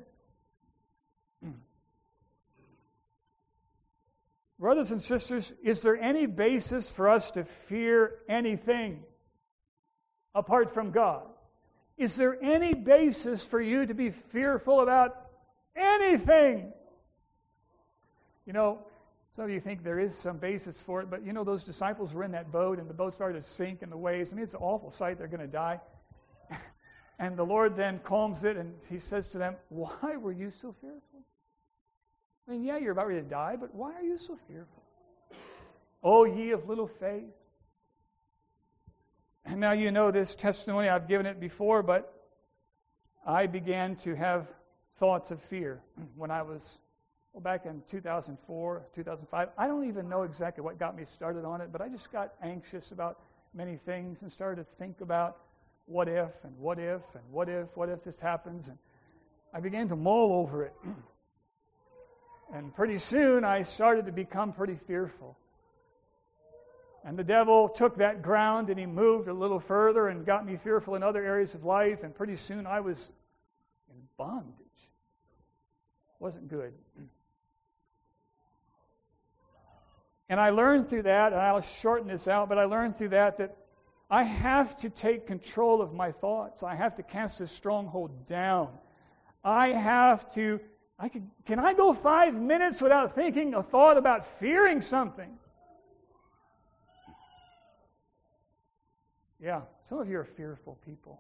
Brothers and sisters, is there any basis for us to fear anything apart from God? Is there any basis for you to be fearful about anything? You know, some of you think there is some basis for it, but you know those disciples were in that boat and the boat started to sink in the waves. I mean, it's an awful sight. They're going to die. And the Lord then calms it and he says to them, "Why were you so fearful?" I mean, yeah, you're about ready to die, but why are you so fearful? "O ye of little faith." And now you know this testimony. I've given it before, but I began to have thoughts of fear when I was, well, back in two thousand four, two thousand five. I don't even know exactly what got me started on it, but I just got anxious about many things and started to think about what if and what if and what if, what if this happens. And I began to mull over it. And pretty soon I started to become pretty fearful. And the devil took that ground and he moved a little further and got me fearful in other areas of life. And pretty soon I was in bondage. Wasn't good. And I learned through that, and I'll shorten this out, but I learned through that that I have to take control of my thoughts. I have to cast this stronghold down. I have to I can, can I go five minutes without thinking a thought about fearing something? Yeah, some of you are fearful people.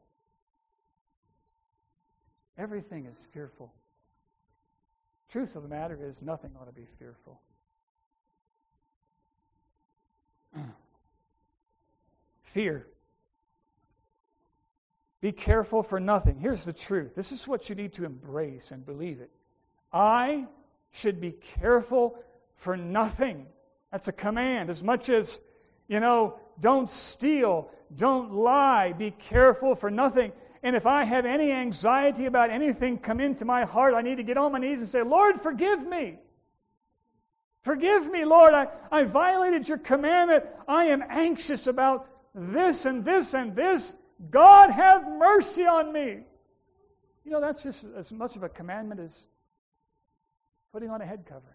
Everything is fearful. Truth of the matter is, nothing ought to be fearful. Fear. Be careful for nothing. Here's the truth. This is what you need to embrace and believe it. I should be careful for nothing. That's a command. As much as, you know, don't steal, don't lie, be careful for nothing. And if I have any anxiety about anything come into my heart, I need to get on my knees and say, Lord, forgive me. Forgive me, Lord. I, I violated your commandment. I am anxious about this and this and this. God, have mercy on me. You know, that's just as much of a commandment as putting on a head covering.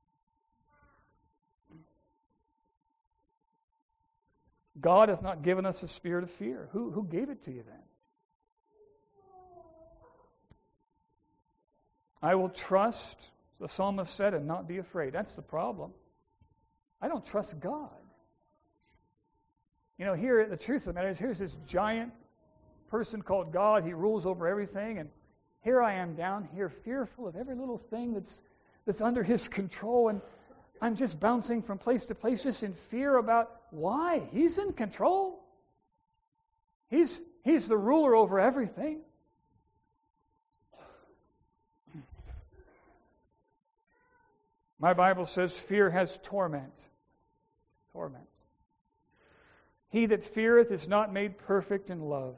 God hath not given us a spirit of fear. Who, who gave it to you then? I will trust, the psalmist said, and not be afraid. That's the problem. I don't trust God. You know, here, the truth of the matter is, here's this giant person called God. He rules over everything. And here I am down here, fearful of every little thing that's that's under His control. And I'm just bouncing from place to place, just in fear about why. He's in control. He's, he's the ruler over everything. My Bible says fear has torment. Torment. He that feareth is not made perfect in love.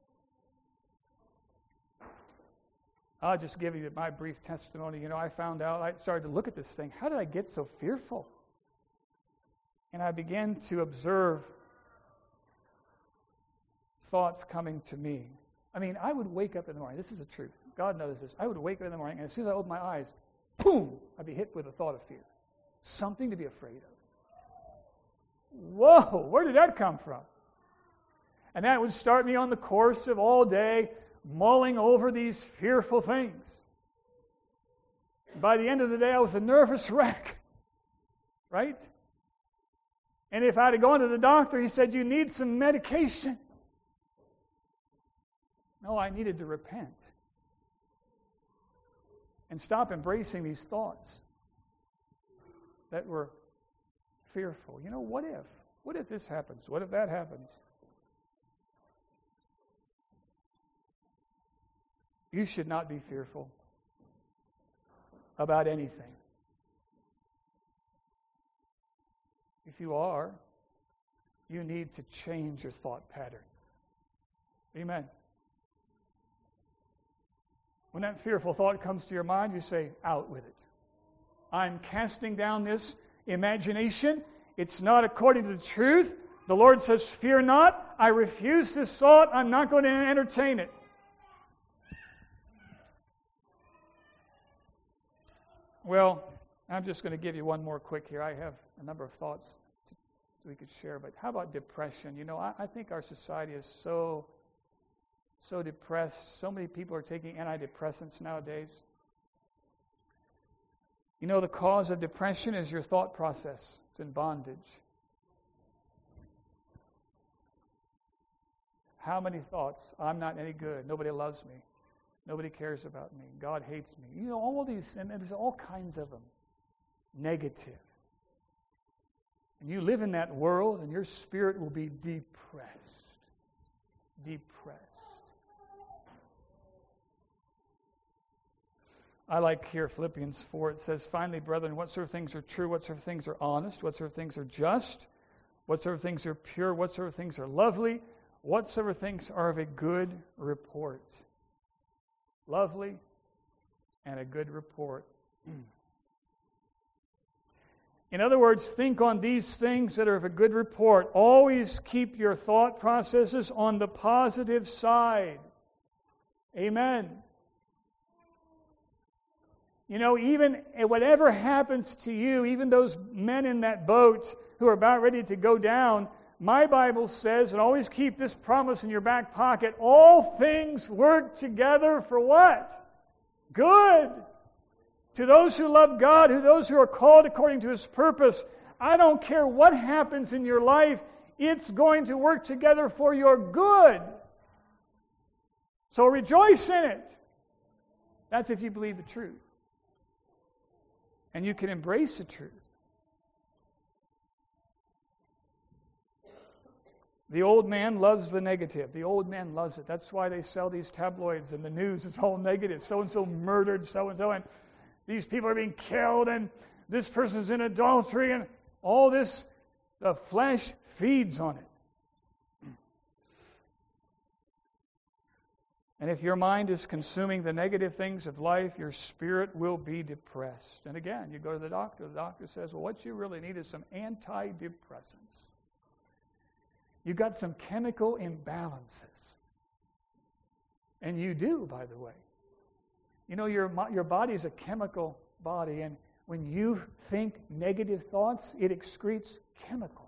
I'll just give you my brief testimony. You know, I found out, I started to look at this thing. How did I get so fearful? And I began to observe thoughts coming to me. I mean, I would wake up in the morning. This is the truth. God knows this. I would wake up in the morning, and as soon as I opened my eyes, boom, I'd be hit with a thought of fear. Something to be afraid of. Whoa, where did that come from? And that would start me on the course of all day mulling over these fearful things. By the end of the day, I was a nervous wreck. Right? And if I had gone to the doctor, he said, you need some medication. No, I needed to repent and stop embracing these thoughts that were fearful. You know, what if? What if this happens? What if that happens? You should not be fearful about anything. If you are, you need to change your thought pattern. Amen. When that fearful thought comes to your mind, you say, out with it. I'm casting down this imagination. It's not according to the truth. The Lord says, fear not. I refuse this thought. I'm not going to entertain it. Well, I'm just going to give you one more quick here. I have a number of thoughts we could share, but how about depression? You know, I, I think our society is so, so depressed. So many people are taking antidepressants nowadays. You know, the cause of depression is your thought process. It's in bondage. How many thoughts? I'm not any good. Nobody loves me. Nobody cares about me. God hates me. You know, all these, and there's all kinds of them. Negative. And you live in that world, and your spirit will be depressed. Depressed. I like here Philippians four. It says, finally, brethren, whatsoever things are true, whatsoever things are honest, whatsoever things are just, whatsoever things are pure, whatsoever things are lovely, whatsoever things are of a good report. Lovely and a good report. In other words, think on these things that are of a good report. Always keep your thought processes on the positive side. Amen. You know, even whatever happens to you, even those men in that boat who are about ready to go down, my Bible says, and always keep this promise in your back pocket, all things work together for what? Good. To those who love God, to those who are called according to His purpose. I don't care what happens in your life, It's going to work together for your good. So rejoice in it. That's if you believe the truth. And you can embrace the truth. The old man loves the negative. The old man loves it. That's why they sell these tabloids and the news is all negative. So-and-so murdered so-and-so, and these people are being killed, and this person's in adultery, and all this. The flesh feeds on it. And if your mind is consuming the negative things of life, your spirit will be depressed. And again, you go to the doctor. The doctor says, well, what you really need is some antidepressants. You've got some chemical imbalances. And you do, by the way. You know, your, your body is a chemical body, and when you think negative thoughts, it excretes chemicals.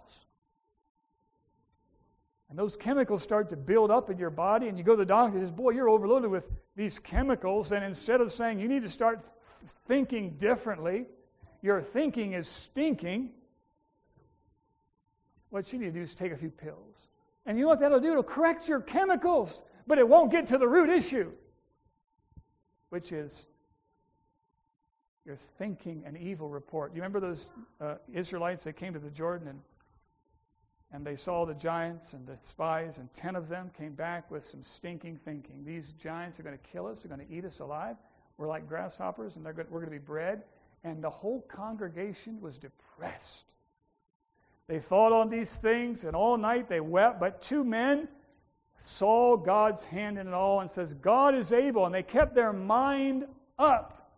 And those chemicals start to build up in your body, and you go to the doctor and says, boy, you're overloaded with these chemicals, and instead of saying you need to start thinking differently, your thinking is stinking, what you need to do is take a few pills. And you know what that'll do? It'll correct your chemicals, but it won't get to the root issue, which is you're thinking an evil report. You remember those uh, Israelites that came to the Jordan and and they saw the giants and the spies, and ten of them came back with some stinking thinking. These giants are going to kill us. They're going to eat us alive. We're like grasshoppers, and they're going, we're going to be bread. And the whole congregation was depressed. They thought on these things, and all night they wept. But two men saw God's hand in it all and says, God is able. And they kept their mind up.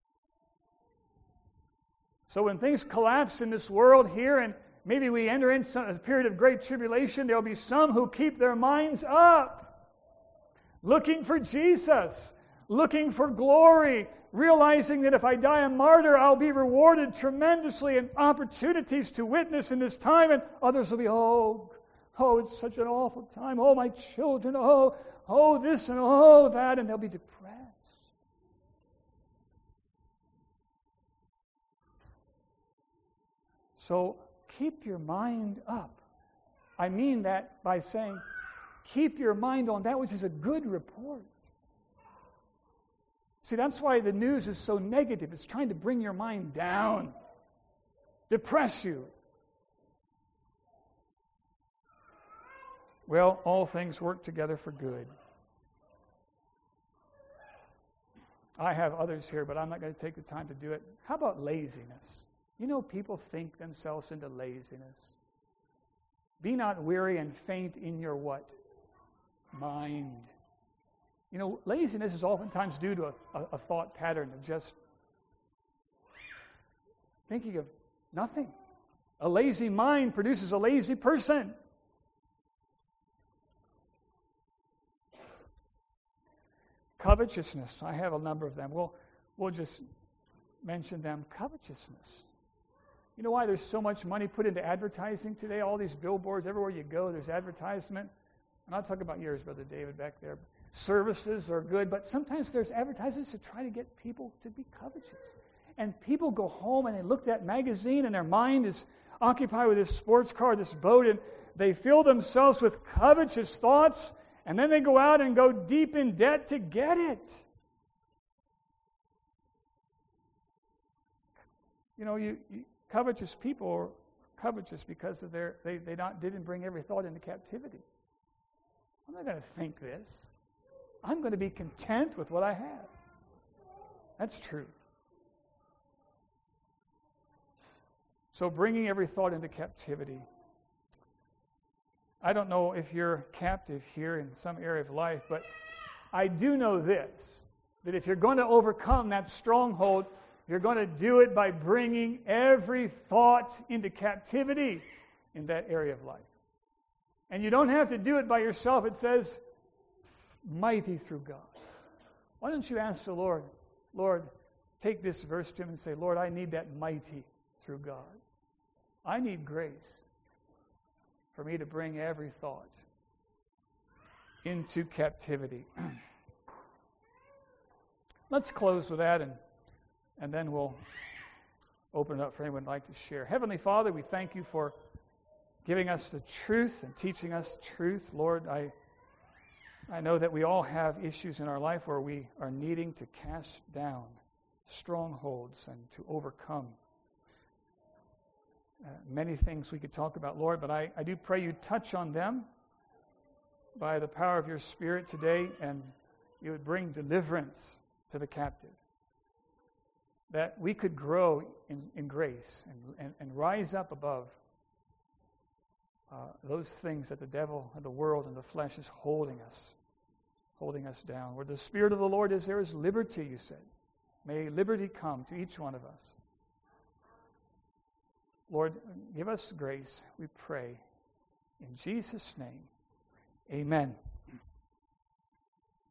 So when things collapse in this world here, and maybe we enter into a period of great tribulation, there will be some who keep their minds up, looking for Jesus, looking for glory, realizing that if I die a martyr, I'll be rewarded tremendously in opportunities to witness in this time, and others will be, oh, oh, it's such an awful time, oh, my children, oh, oh, this and oh, that, and they'll be depressed. So, keep your mind up. I mean that by saying, keep your mind on that which is a good report. See, that's why the news is so negative. It's trying to bring your mind down, depress you. Well, all things work together for good. I have others here, but I'm not going to take the time to do it. How about laziness? You know, people think themselves into laziness. Be not weary and faint in your what? Mind. You know, laziness is oftentimes due to a, a, a thought pattern of just thinking of nothing. A lazy mind produces a lazy person. Covetousness. I have a number of them. We'll, we'll just mention them. Covetousness. You know why there's so much money put into advertising today? All these billboards, everywhere you go, there's advertisement. I'm not talking about yours, Brother David, back there. Services are good, but sometimes there's advertisements to try to get people to be covetous. And people go home and they look at that magazine and their mind is occupied with this sports car, this boat, and they fill themselves with covetous thoughts, and then they go out and go deep in debt to get it. You know, you... you covetous people are covetous because of their they they not didn't bring every thought into captivity. I'm not going to think this. I'm going to be content with what I have. That's true. So bringing every thought into captivity. I don't know if you're captive here in some area of life, but I do know this, that if you're going to overcome that stronghold, you're going to do it by bringing every thought into captivity in that area of life. And you don't have to do it by yourself. It says, mighty through God. Why don't you ask the Lord, Lord, take this verse to him and say, Lord, I need that mighty through God. I need grace for me to bring every thought into captivity. Let's close with that, and And then we'll open it up for anyone who'd like to share. Heavenly Father, we thank you for giving us the truth and teaching us truth. Lord, I I know that we all have issues in our life where we are needing to cast down strongholds and to overcome uh, many things we could talk about, Lord, but I, I do pray you touch on them by the power of your Spirit today, and you would bring deliverance to the captive, that we could grow in, in grace and, and, and rise up above uh, those things that the devil and the world and the flesh is holding us, holding us down. Where the Spirit of the Lord is, there is liberty, you said. May liberty come to each one of us. Lord, give us grace, we pray. In Jesus' name, amen.